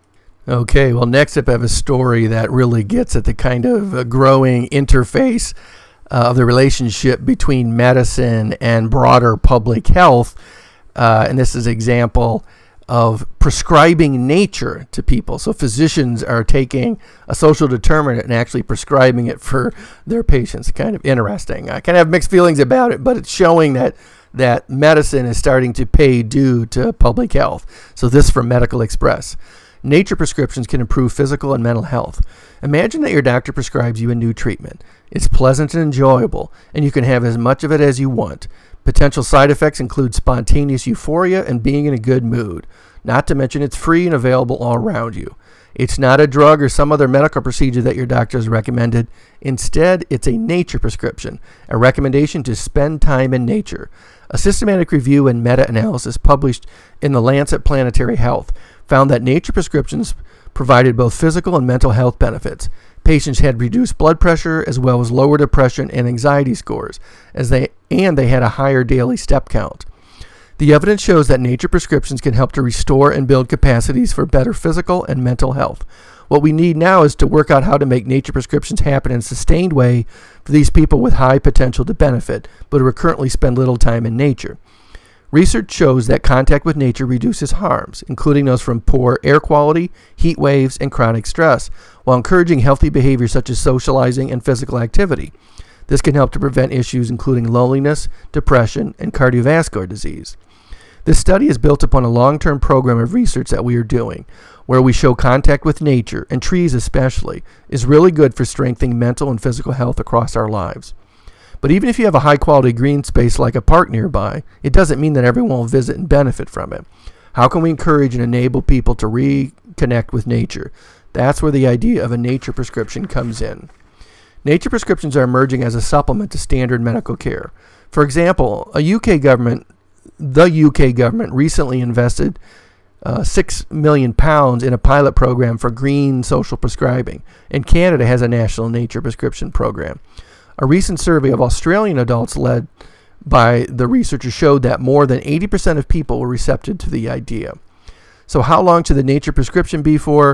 Okay, well, next up I have a story that really gets at the kind of uh, growing interface uh, of the relationship between medicine and broader public health. Uh, and this is an example of prescribing nature to people. So physicians are taking a social determinant and actually prescribing it for their patients. Kind of interesting. I kind of have mixed feelings about it, but it's showing that that medicine is starting to pay due to public health. So this from Medical Express. Nature prescriptions can improve physical and mental health. Imagine that your doctor prescribes you a new treatment. It's pleasant and enjoyable, and you can have as much of it as you want. Potential side effects include spontaneous euphoria and being in a good mood. Not to mention it's free and available all around you. It's not a drug or some other medical procedure that your doctor has recommended. Instead, it's a nature prescription, a recommendation to spend time in nature. A systematic review and meta-analysis published in the Lancet Planetary Health found that nature prescriptions provided both physical and mental health benefits. Patients had reduced blood pressure as well as lower depression and anxiety scores, as they and they had a higher daily step count. The evidence shows that nature prescriptions can help to restore and build capacities for better physical and mental health. What we need now is to work out how to make nature prescriptions happen in a sustained way for these people with high potential to benefit, but who currently spend little time in nature. Research shows that contact with nature reduces harms, including those from poor air quality, heat waves, and chronic stress, while encouraging healthy behaviors such as socializing and physical activity. This can help to prevent issues including loneliness, depression, and cardiovascular disease. This study is built upon a long-term program of research that we are doing, where we show contact with nature, and trees especially, is really good for strengthening mental and physical health across our lives. But even if you have a high-quality green space like a park nearby, it doesn't mean that everyone will visit and benefit from it. How can we encourage and enable people to reconnect with nature? That's where the idea of a nature prescription comes in. Nature prescriptions are emerging as a supplement to standard medical care. For example, a U K government, the U K government recently invested uh, six million pounds in a pilot program for green social prescribing, and Canada has a national nature prescription program. A recent survey of Australian adults led by the researchers showed that more than eighty percent of people were receptive to the idea. So how long should the nature prescription be for?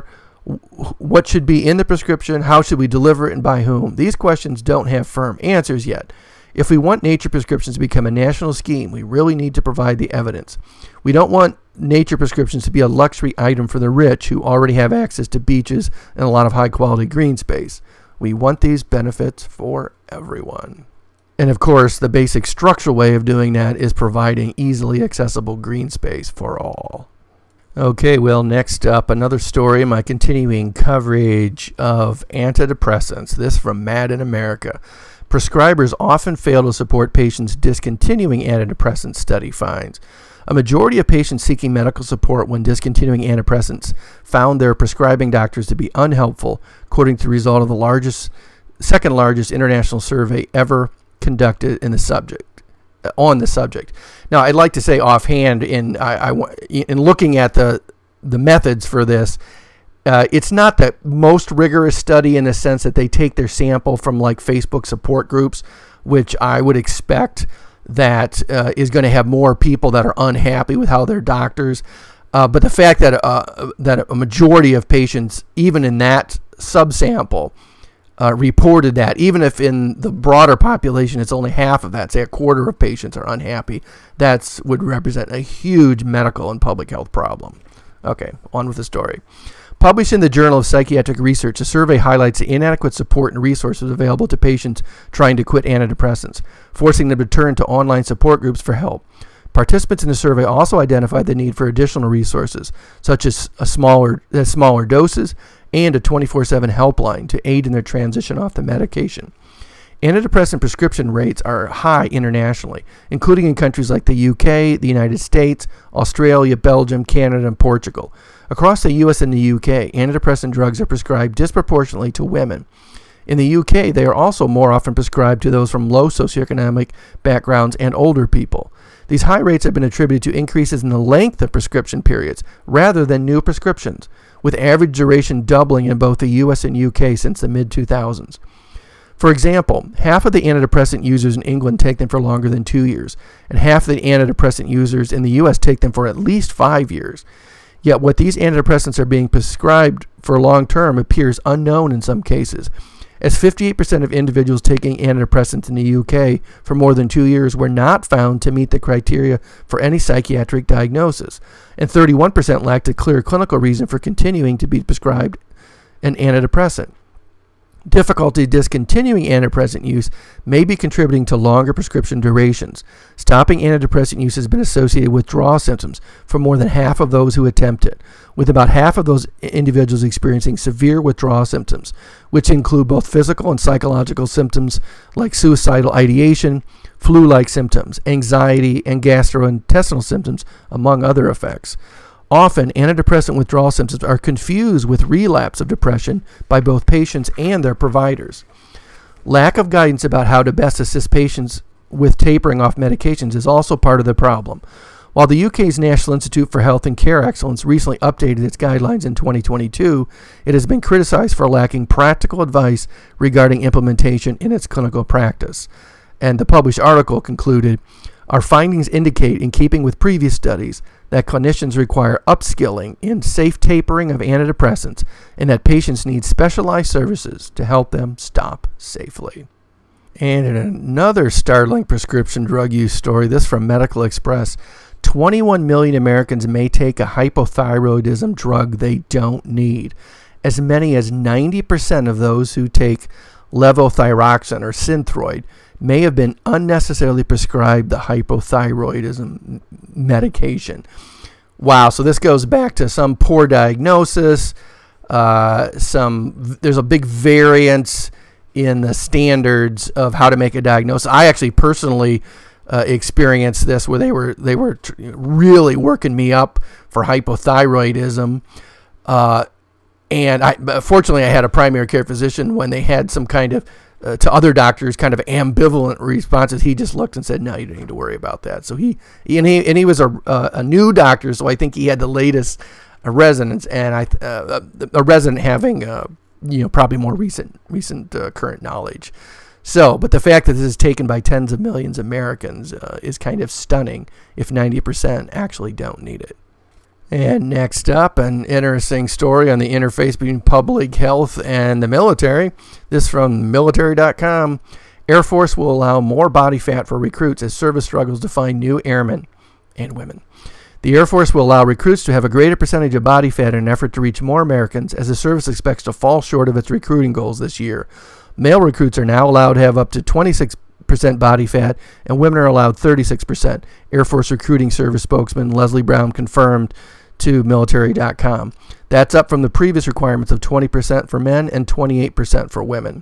What should be in the prescription? How should we deliver it, and by whom? These questions don't have firm answers yet. If we want nature prescriptions to become a national scheme, we really need to provide the evidence. We don't want nature prescriptions to be a luxury item for the rich who already have access to beaches and a lot of high-quality green space. We want these benefits for everyone. And of course, the basic structural way of doing that is providing easily accessible green space for all. Okay, well, next up, another story, my continuing coverage of antidepressants. This from Mad in America. Prescribers often fail to support patients discontinuing antidepressants, study finds. A majority of patients seeking medical support when discontinuing antidepressants found their prescribing doctors to be unhelpful, according to the result of the largest, second largest international survey ever conducted in the subject, on the subject. Now, I'd like to say offhand, in I, I, in looking at the the methods for this, uh, it's not the most rigorous study in the sense that they take their sample from like Facebook support groups, which I would expect that uh, is going to have more people that are unhappy with how their doctors. Uh, but the fact that uh, that a majority of patients, even in that subsample, uh, reported that, even if in the broader population it's only half of that, say a quarter of patients are unhappy, that would represent a huge medical and public health problem. Okay, on with the story. Published in the Journal of Psychiatric Research, a survey highlights the inadequate support and resources available to patients trying to quit antidepressants, forcing them to turn to online support groups for help. Participants in the survey also identified the need for additional resources, such as a smaller, uh, smaller doses and a twenty-four seven helpline to aid in their transition off the medication. Antidepressant prescription rates are high internationally, including in countries like the U K, the United States, Australia, Belgium, Canada, and Portugal. Across the U S and the U K, antidepressant drugs are prescribed disproportionately to women. In the U K, they are also more often prescribed to those from low socioeconomic backgrounds and older people. These high rates have been attributed to increases in the length of prescription periods rather than new prescriptions, with average duration doubling in both the U S and U K since the mid two thousands. For example, half of the antidepressant users in England take them for longer than two years, and half of the antidepressant users in the U S take them for at least five years. Yet what these antidepressants are being prescribed for long-term appears unknown in some cases, as fifty-eight percent of individuals taking antidepressants in the U K for more than two years were not found to meet the criteria for any psychiatric diagnosis, and thirty-one percent lacked a clear clinical reason for continuing to be prescribed an antidepressant. Difficulty discontinuing antidepressant use may be contributing to longer prescription durations. Stopping antidepressant use has been associated with withdrawal symptoms for more than half of those who attempt it, with about half of those individuals experiencing severe withdrawal symptoms, which include both physical and psychological symptoms like suicidal ideation, flu-like symptoms, anxiety, and gastrointestinal symptoms, among other effects. Often, antidepressant withdrawal symptoms are confused with relapse of depression by both patients and their providers. Lack of guidance about how to best assist patients with tapering off medications is also part of the problem. While the U K's National Institute for Health and Care Excellence recently updated its guidelines in twenty twenty-two, it has been criticized for lacking practical advice regarding implementation in its clinical practice. And the published article concluded, "Our findings indicate, in keeping with previous studies, that clinicians require upskilling in safe tapering of antidepressants and that patients need specialized services to help them stop safely." And in another startling prescription drug use story, this from Medical Express, twenty-one million Americans may take a hypothyroidism drug they don't need. As many as ninety percent of those who take levothyroxine or Synthroid may have been unnecessarily prescribed the hypothyroidism medication. Wow, so this goes back to some poor diagnosis. Uh, some there's a big variance in the standards of how to make a diagnosis. I actually personally uh, experienced this where they were they were tr- really working me up for hypothyroidism. Uh, and I, fortunately, I had a primary care physician when they had some kind of Uh, to other doctors, kind of ambivalent responses. He just looked and said, "No, you don't need to worry about that." So he, and he, and he was a uh, a new doctor, so I think he had the latest uh, residents, and I uh, a resident having uh, you know probably more recent recent uh, current knowledge. So, but the fact that this is taken by tens of millions of Americans uh, is kind of stunning. If ninety percent actually don't need it. And next up, an interesting story on the interface between public health and the military. This from military dot com. Air Force will allow more body fat for recruits as service struggles to find new airmen and women. The Air Force will allow recruits to have a greater percentage of body fat in an effort to reach more Americans, as the service expects to fall short of its recruiting goals this year. Male recruits are now allowed to have up to twenty-six percent body fat, and women are allowed thirty-six percent. Air Force Recruiting Service spokesman Leslie Brown confirmed to military dot com. That's up from the previous requirements of twenty percent for men and twenty-eight percent for women.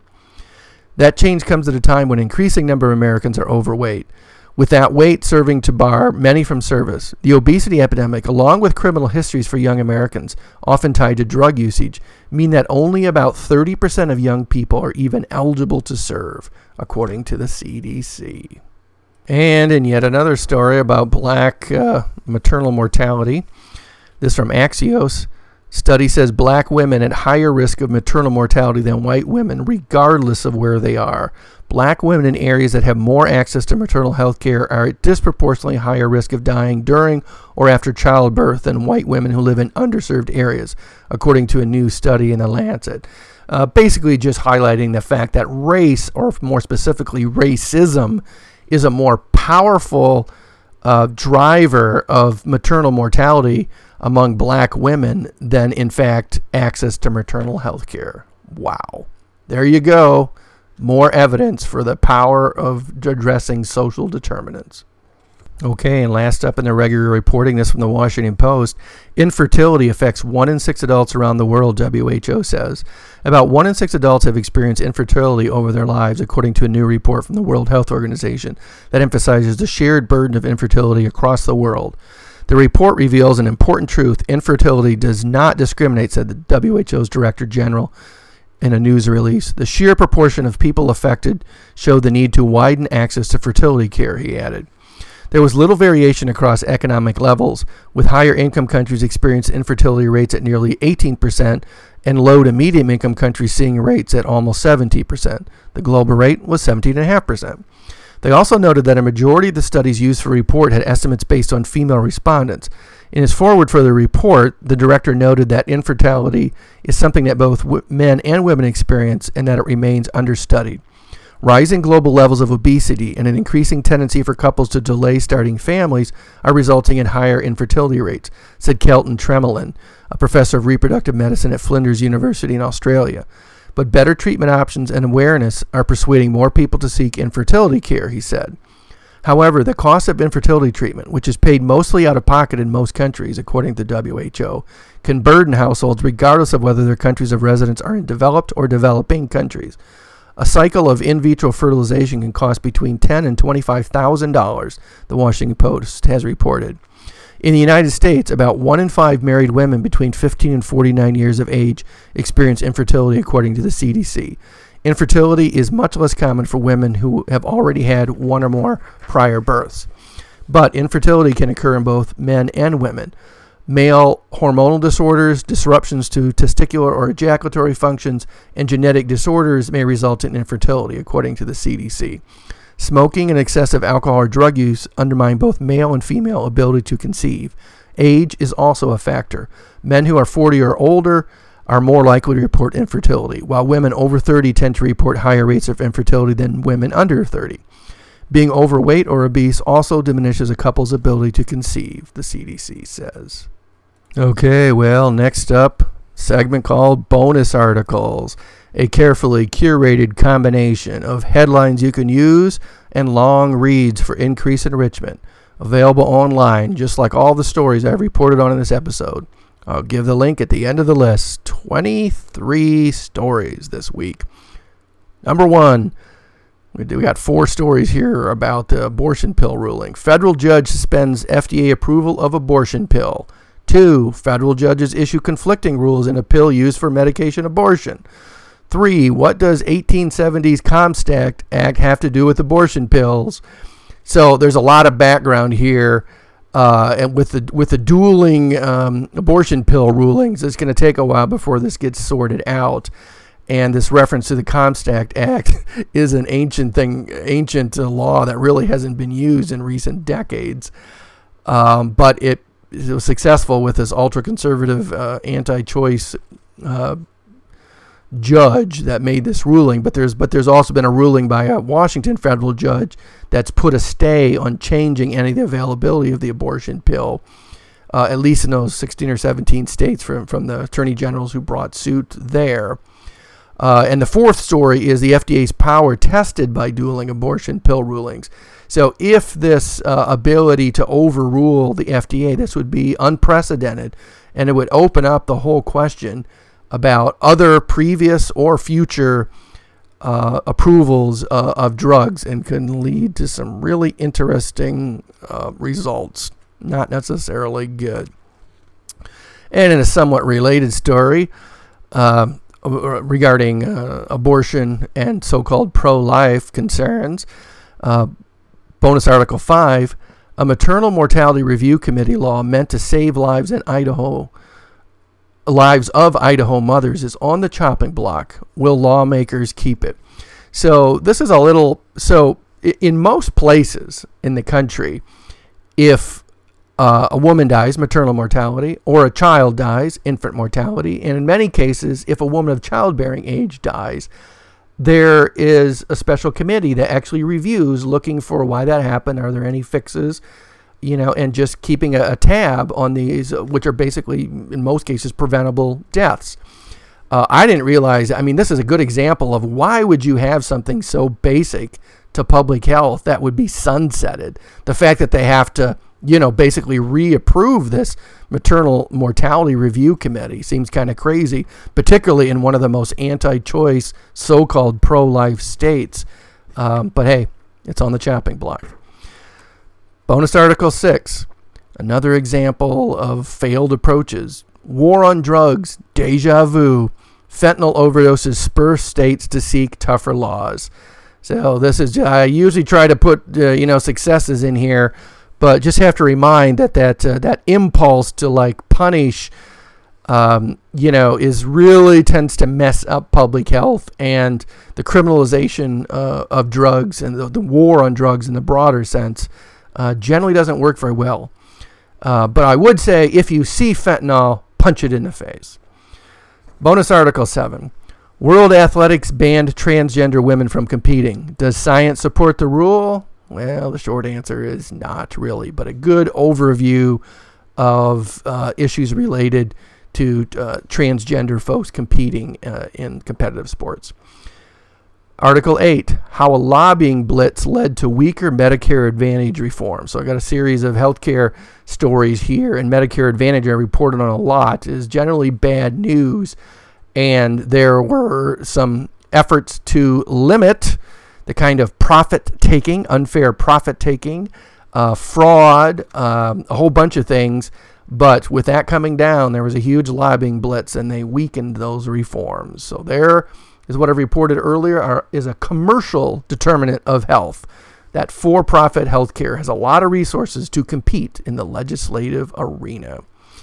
That change comes at a time when an increasing number of Americans are overweight, with that weight serving to bar many from service. The obesity epidemic, along with criminal histories for young Americans, often tied to drug usage, mean that only about thirty percent of young people are even eligible to serve, according to the C D C. And in yet another story about black uh, maternal mortality, this from Axios. Study says black women at higher risk of maternal mortality than white women, regardless of where they are. Black women in areas that have more access to maternal health care are at disproportionately higher risk of dying during or after childbirth than white women who live in underserved areas, according to a new study in The Lancet. Uh, basically just highlighting the fact that race, or more specifically racism, is a more powerful uh, driver of maternal mortality among black women than, in fact, access to maternal health care. Wow. There you go. More evidence for the power of addressing social determinants. Okay, and last up in the regular reporting, this from the Washington Post. Infertility affects one in six adults around the world, W H O says. About one in six adults have experienced infertility over their lives, according to a new report from the World Health Organization that emphasizes the shared burden of infertility across the world. The report reveals an important truth. Infertility does not discriminate, said the W H O's Director General in a news release. The sheer proportion of people affected showed the need to widen access to fertility care, he added. There was little variation across economic levels, with higher income countries experiencing infertility rates at nearly eighteen percent and low to medium income countries seeing rates at almost seventeen percent. The global rate was seventeen point five percent. They also noted that a majority of the studies used for the report had estimates based on female respondents. In his foreword for the report, the director noted that infertility is something that both w- men and women experience and that it remains understudied. Rising global levels of obesity and an increasing tendency for couples to delay starting families are resulting in higher infertility rates, said Kelton Tremelin, a professor of reproductive medicine at Flinders University in Australia. But better treatment options and awareness are persuading more people to seek infertility care, he said. However, the cost of infertility treatment, which is paid mostly out of pocket in most countries, according to W H O, can burden households regardless of whether their countries of residence are in developed or developing countries. A cycle of in vitro fertilization can cost between ten thousand dollars and twenty-five thousand dollars, the Washington Post has reported. In the United States, about one in five married women between fifteen and forty-nine years of age experience infertility, according to the C D C. Infertility is much less common for women who have already had one or more prior births. But infertility can occur in both men and women. Male hormonal disorders, disruptions to testicular or ejaculatory functions, and genetic disorders may result in infertility, according to the C D C. Smoking and excessive alcohol or drug use undermine both male and female ability to conceive. Age is also a factor. Men who are forty or older are more likely to report infertility, while women over thirty tend to report higher rates of infertility than women under thirty. Being overweight or obese also diminishes a couple's ability to conceive, the C D C says. Okay, well, next up, segment called Bonus Articles, a carefully curated combination of headlines you can use and long reads for increased enrichment, available online, just like all the stories I've reported on in this episode. I'll give the link at the end of the list. twenty-three stories this week. Number one, we got four stories here about the abortion pill ruling. Federal judge suspends F D A approval of abortion pill. Two, federal judges issue conflicting rules in a pill used for medication abortion. Three, what does eighteen seventies Comstock Act have to do with abortion pills? So there's a lot of background here. Uh, and with the with the dueling um, abortion pill rulings, it's going to take a while before this gets sorted out. And this reference to the Comstock Act is an ancient thing, ancient uh, law that really hasn't been used in recent decades. Um, but it was successful with this ultra-conservative uh, anti-choice uh, judge that made this ruling, but there's but there's also been a ruling by a Washington federal judge that's put a stay on changing any of the availability of the abortion pill, uh, at least in those sixteen or seventeen states from, from the attorney generals who brought suit there. Uh, and the fourth story is the F D A's power tested by dueling abortion pill rulings. So if this uh, ability to overrule the F D A, this would be unprecedented, and it would open up the whole question about other previous or future uh, approvals uh, of drugs, and can lead to some really interesting uh, results, not necessarily good. And in a somewhat related story uh, regarding uh, abortion and so-called pro-life concerns, uh, bonus Article five, a maternal mortality review committee law meant to save lives in Idaho lives of Idaho mothers is on the chopping block. Will lawmakers keep it? So this is a little, so in most places in the country, if uh, a woman dies, maternal mortality, or a child dies, infant mortality, and in many cases, if a woman of childbearing age dies, there is a special committee that actually reviews, looking for why that happened. Are there any fixes? You know, and just keeping a, a tab on these, which are basically, in most cases, preventable deaths. Uh, I didn't realize, I mean, this is a good example of why would you have something so basic to public health that would be sunsetted. The fact that they have to, you know, basically reapprove this maternal mortality review committee seems kind of crazy, particularly in one of the most anti-choice, so-called pro-life states. Um, but hey, it's on the chopping block. Bonus Article six, another example of failed approaches. War on drugs, deja vu. Fentanyl overdoses spur states to seek tougher laws. So this is, I usually try to put, uh, you know, successes in here, but just have to remind that that, uh, that impulse to like punish, um, you know, is really tends to mess up public health, and the criminalization uh, of drugs and the, the war on drugs in the broader sense Uh, generally doesn't work very well. Uh, but I would say if you see fentanyl, punch it in the face. Bonus Article seven. World Athletics banned transgender women from competing. Does science support the rule? Well, the short answer is not really, but a good overview of uh, issues related to uh, transgender folks competing uh, in competitive sports. Article eight, how a lobbying blitz led to weaker Medicare Advantage reform. So I got a series of healthcare stories here, and Medicare Advantage I reported on a lot is generally bad news. And there were some efforts to limit the kind of profit-taking, unfair profit-taking, uh, fraud, um, a whole bunch of things. But with that coming down, there was a huge lobbying blitz, and they weakened those reforms. So there is what I reported earlier, are, is a commercial determinant of health. That for-profit healthcare has a lot of resources to compete in the legislative arena.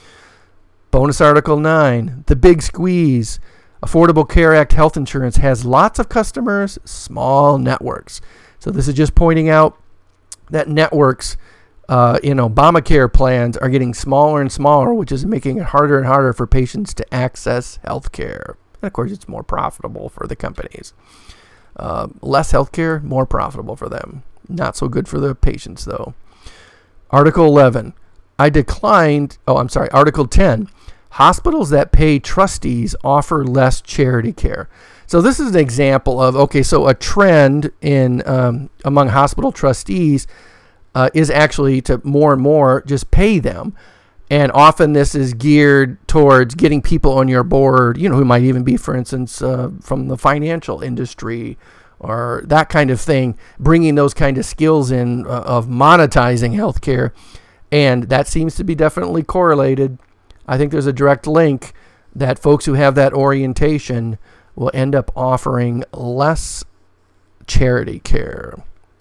Bonus Article nine, the big squeeze. Affordable Care Act health insurance has lots of customers, small networks. So this is just pointing out that networks uh, in Obamacare plans are getting smaller and smaller, which is making it harder and harder for patients to access health care. And of course, it's more profitable for the companies. Uh, less healthcare, more profitable for them. Not so good for the patients, though. Article eleven. I declined. Oh, I'm sorry. Article ten. Hospitals that pay trustees offer less charity care. So this is an example of, okay, so a trend in um, among hospital trustees uh, is actually to more and more just pay them. And often this is geared towards getting people on your board, you know, who might even be, for instance, uh, from the financial industry or that kind of thing, bringing those kind of skills in uh, of monetizing healthcare. And that seems to be definitely correlated. I think there's a direct link that folks who have that orientation will end up offering less charity care.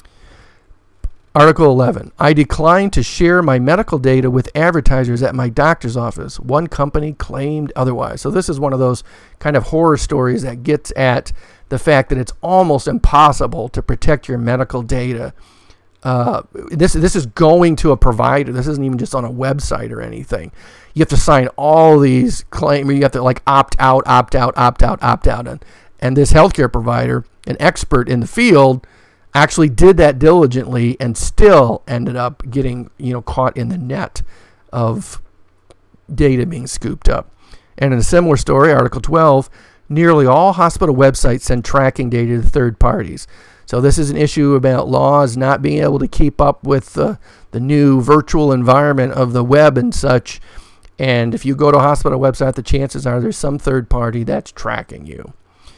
Article eleven. I declined to share my medical data with advertisers at my doctor's office. One company claimed otherwise. So this is one of those kind of horror stories that gets at the fact that it's almost impossible to protect your medical data Uh, this this is going to a provider. This isn't even just on a website or anything. You have to sign all these claims. You have to like opt out, opt out, opt out, opt out. And, and this healthcare provider, an expert in the field, actually did that diligently and still ended up getting, you know, caught in the net of data being scooped up. And in a similar story, Article twelve, nearly all hospital websites send tracking data to third parties. So this is an issue about laws not being able to keep up with uh, the new virtual environment of the web and such. And if you go to a hospital website, the chances are there's some third party that's tracking you.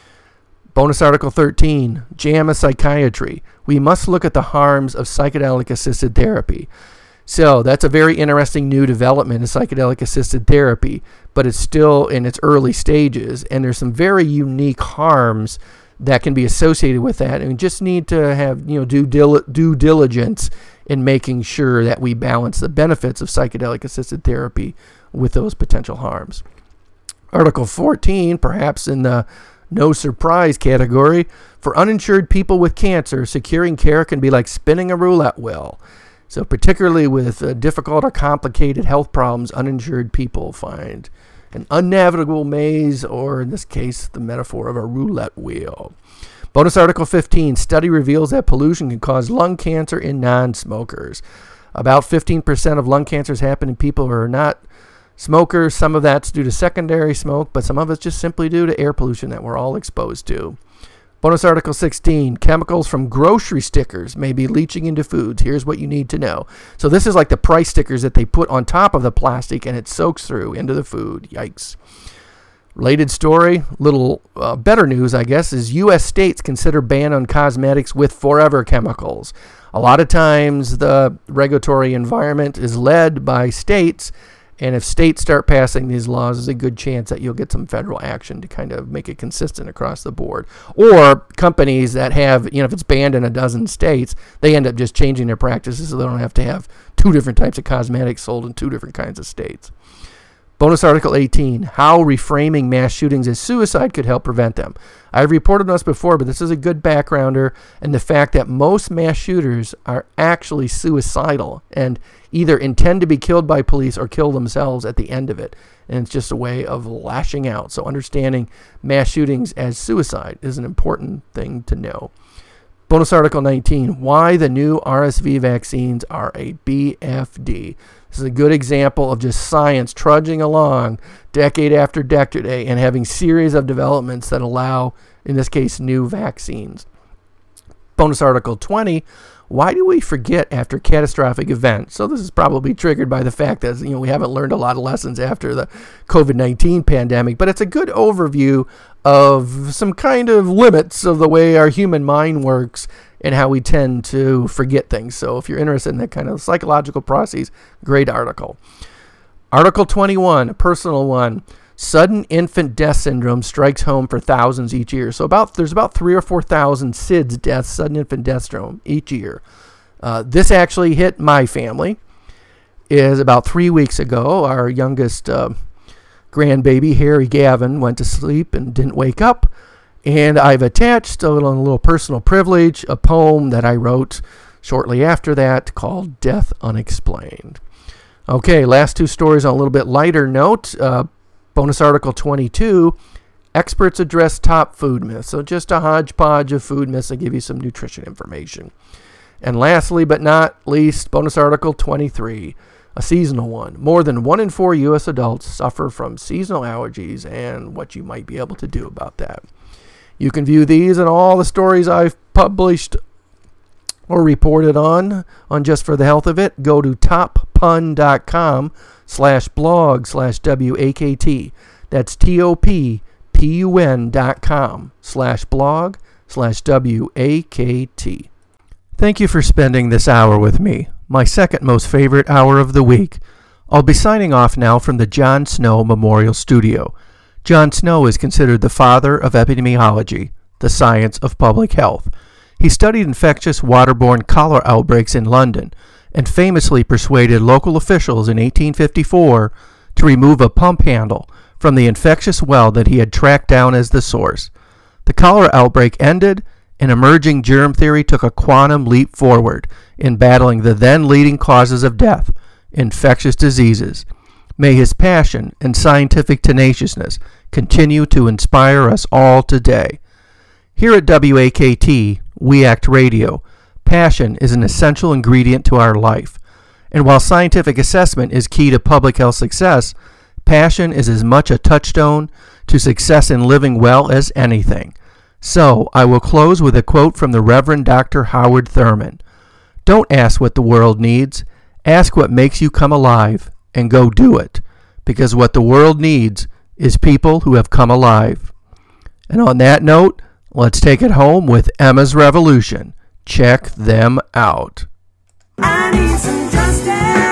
Bonus Article thirteen, JAMA Psychiatry. We must look at the harms of psychedelic-assisted therapy. So that's a very interesting new development in psychedelic-assisted therapy, but it's still in its early stages, and there's some very unique harms that can be associated with that, and we just need to have, you know, due, dil- due diligence in making sure that we balance the benefits of psychedelic-assisted therapy with those potential harms. Article fourteen, perhaps in the no surprise category, for uninsured people with cancer, securing care can be like spinning a roulette wheel. So particularly with uh, difficult or complicated health problems, uninsured people find an unnavigable maze, or in this case, the metaphor of a roulette wheel. Bonus Article fifteen, study reveals that pollution can cause lung cancer in non-smokers. About fifteen percent of lung cancers happen in people who are not smokers. Some of that's due to secondary smoke, but some of it's just simply due to air pollution that we're all exposed to. Bonus Article sixteen, chemicals from grocery stickers may be leaching into foods. Here's what you need to know. So this is like the price stickers that they put on top of the plastic and it soaks through into the food. Yikes. Related story, little uh, better news, I guess, is U S states consider ban on cosmetics with forever chemicals. A lot of times the regulatory environment is led by states, and if states start passing these laws, there's a good chance that you'll get some federal action to kind of make it consistent across the board. Or companies that have, you know, if it's banned in a dozen states, they end up just changing their practices so they don't have to have two different types of cosmetics sold in two different kinds of states. Bonus Article eighteen, how reframing mass shootings as suicide could help prevent them. I've reported on this before, but this is a good backgrounder, and the fact that most mass shooters are actually suicidal and either intend to be killed by police or kill themselves at the end of it. And it's just a way of lashing out. So understanding mass shootings as suicide is an important thing to know. Bonus Article nineteen, why the new R S V vaccines are a B F D. This is a good example of just science trudging along decade after decade and having series of developments that allow, in this case, new vaccines. Bonus Article twenty, why do we forget after catastrophic events? So this is probably triggered by the fact that, you know, we haven't learned a lot of lessons after the covid nineteen pandemic, but it's a good overview of some kind of limits of the way our human mind works and how we tend to forget things. So if you're interested in that kind of psychological process, great article. Article twenty-one, a personal one. Sudden infant death syndrome strikes home for thousands each year. So about there's about three or four thousand S I D S deaths, sudden infant death syndrome, each year. Uh, this actually hit my family. Is about three weeks ago. Our youngest uh, grandbaby, Harry Gavin, went to sleep and didn't wake up. And I've attached a little, a little personal privilege, a poem that I wrote shortly after that called Death Unexplained. Okay, last two stories on a little bit lighter note. Uh, bonus Article twenty-two, experts address top food myths. So just a hodgepodge of food myths that give you some nutrition information. And lastly, but not least, bonus Article twenty-three, a seasonal one. More than one in four U S adults suffer from seasonal allergies and what you might be able to do about that. You can view these and all the stories I've published or reported on, on Just for the Health of It. Go to toppun.com slash blog slash W-A-K-T. That's T-O-P-P-U-N dot com slash blog slash W-A-K-T. Thank you for spending this hour with me, my second most favorite hour of the week. I'll be signing off now from the John Snow Memorial Studio. John Snow is considered the father of epidemiology, the science of public health. He studied infectious waterborne cholera outbreaks in London and famously persuaded local officials in eighteen fifty-four to remove a pump handle from the infectious well that he had tracked down as the source. The cholera outbreak ended, and emerging germ theory took a quantum leap forward in battling the then leading causes of death, infectious diseases. May his passion and scientific tenaciousness continue to inspire us all today. Here at W A K T, We Act Radio, passion is an essential ingredient to our life. And while scientific assessment is key to public health success, passion is as much a touchstone to success in living well as anything. So, I will close with a quote from the Reverend Doctor Howard Thurman. Don't ask what the world needs. Ask what makes you come alive, and go do it. Because what the world needs is people who have come alive. And on that note, let's take it home with Emma's Revolution. Check them out. I need some justice.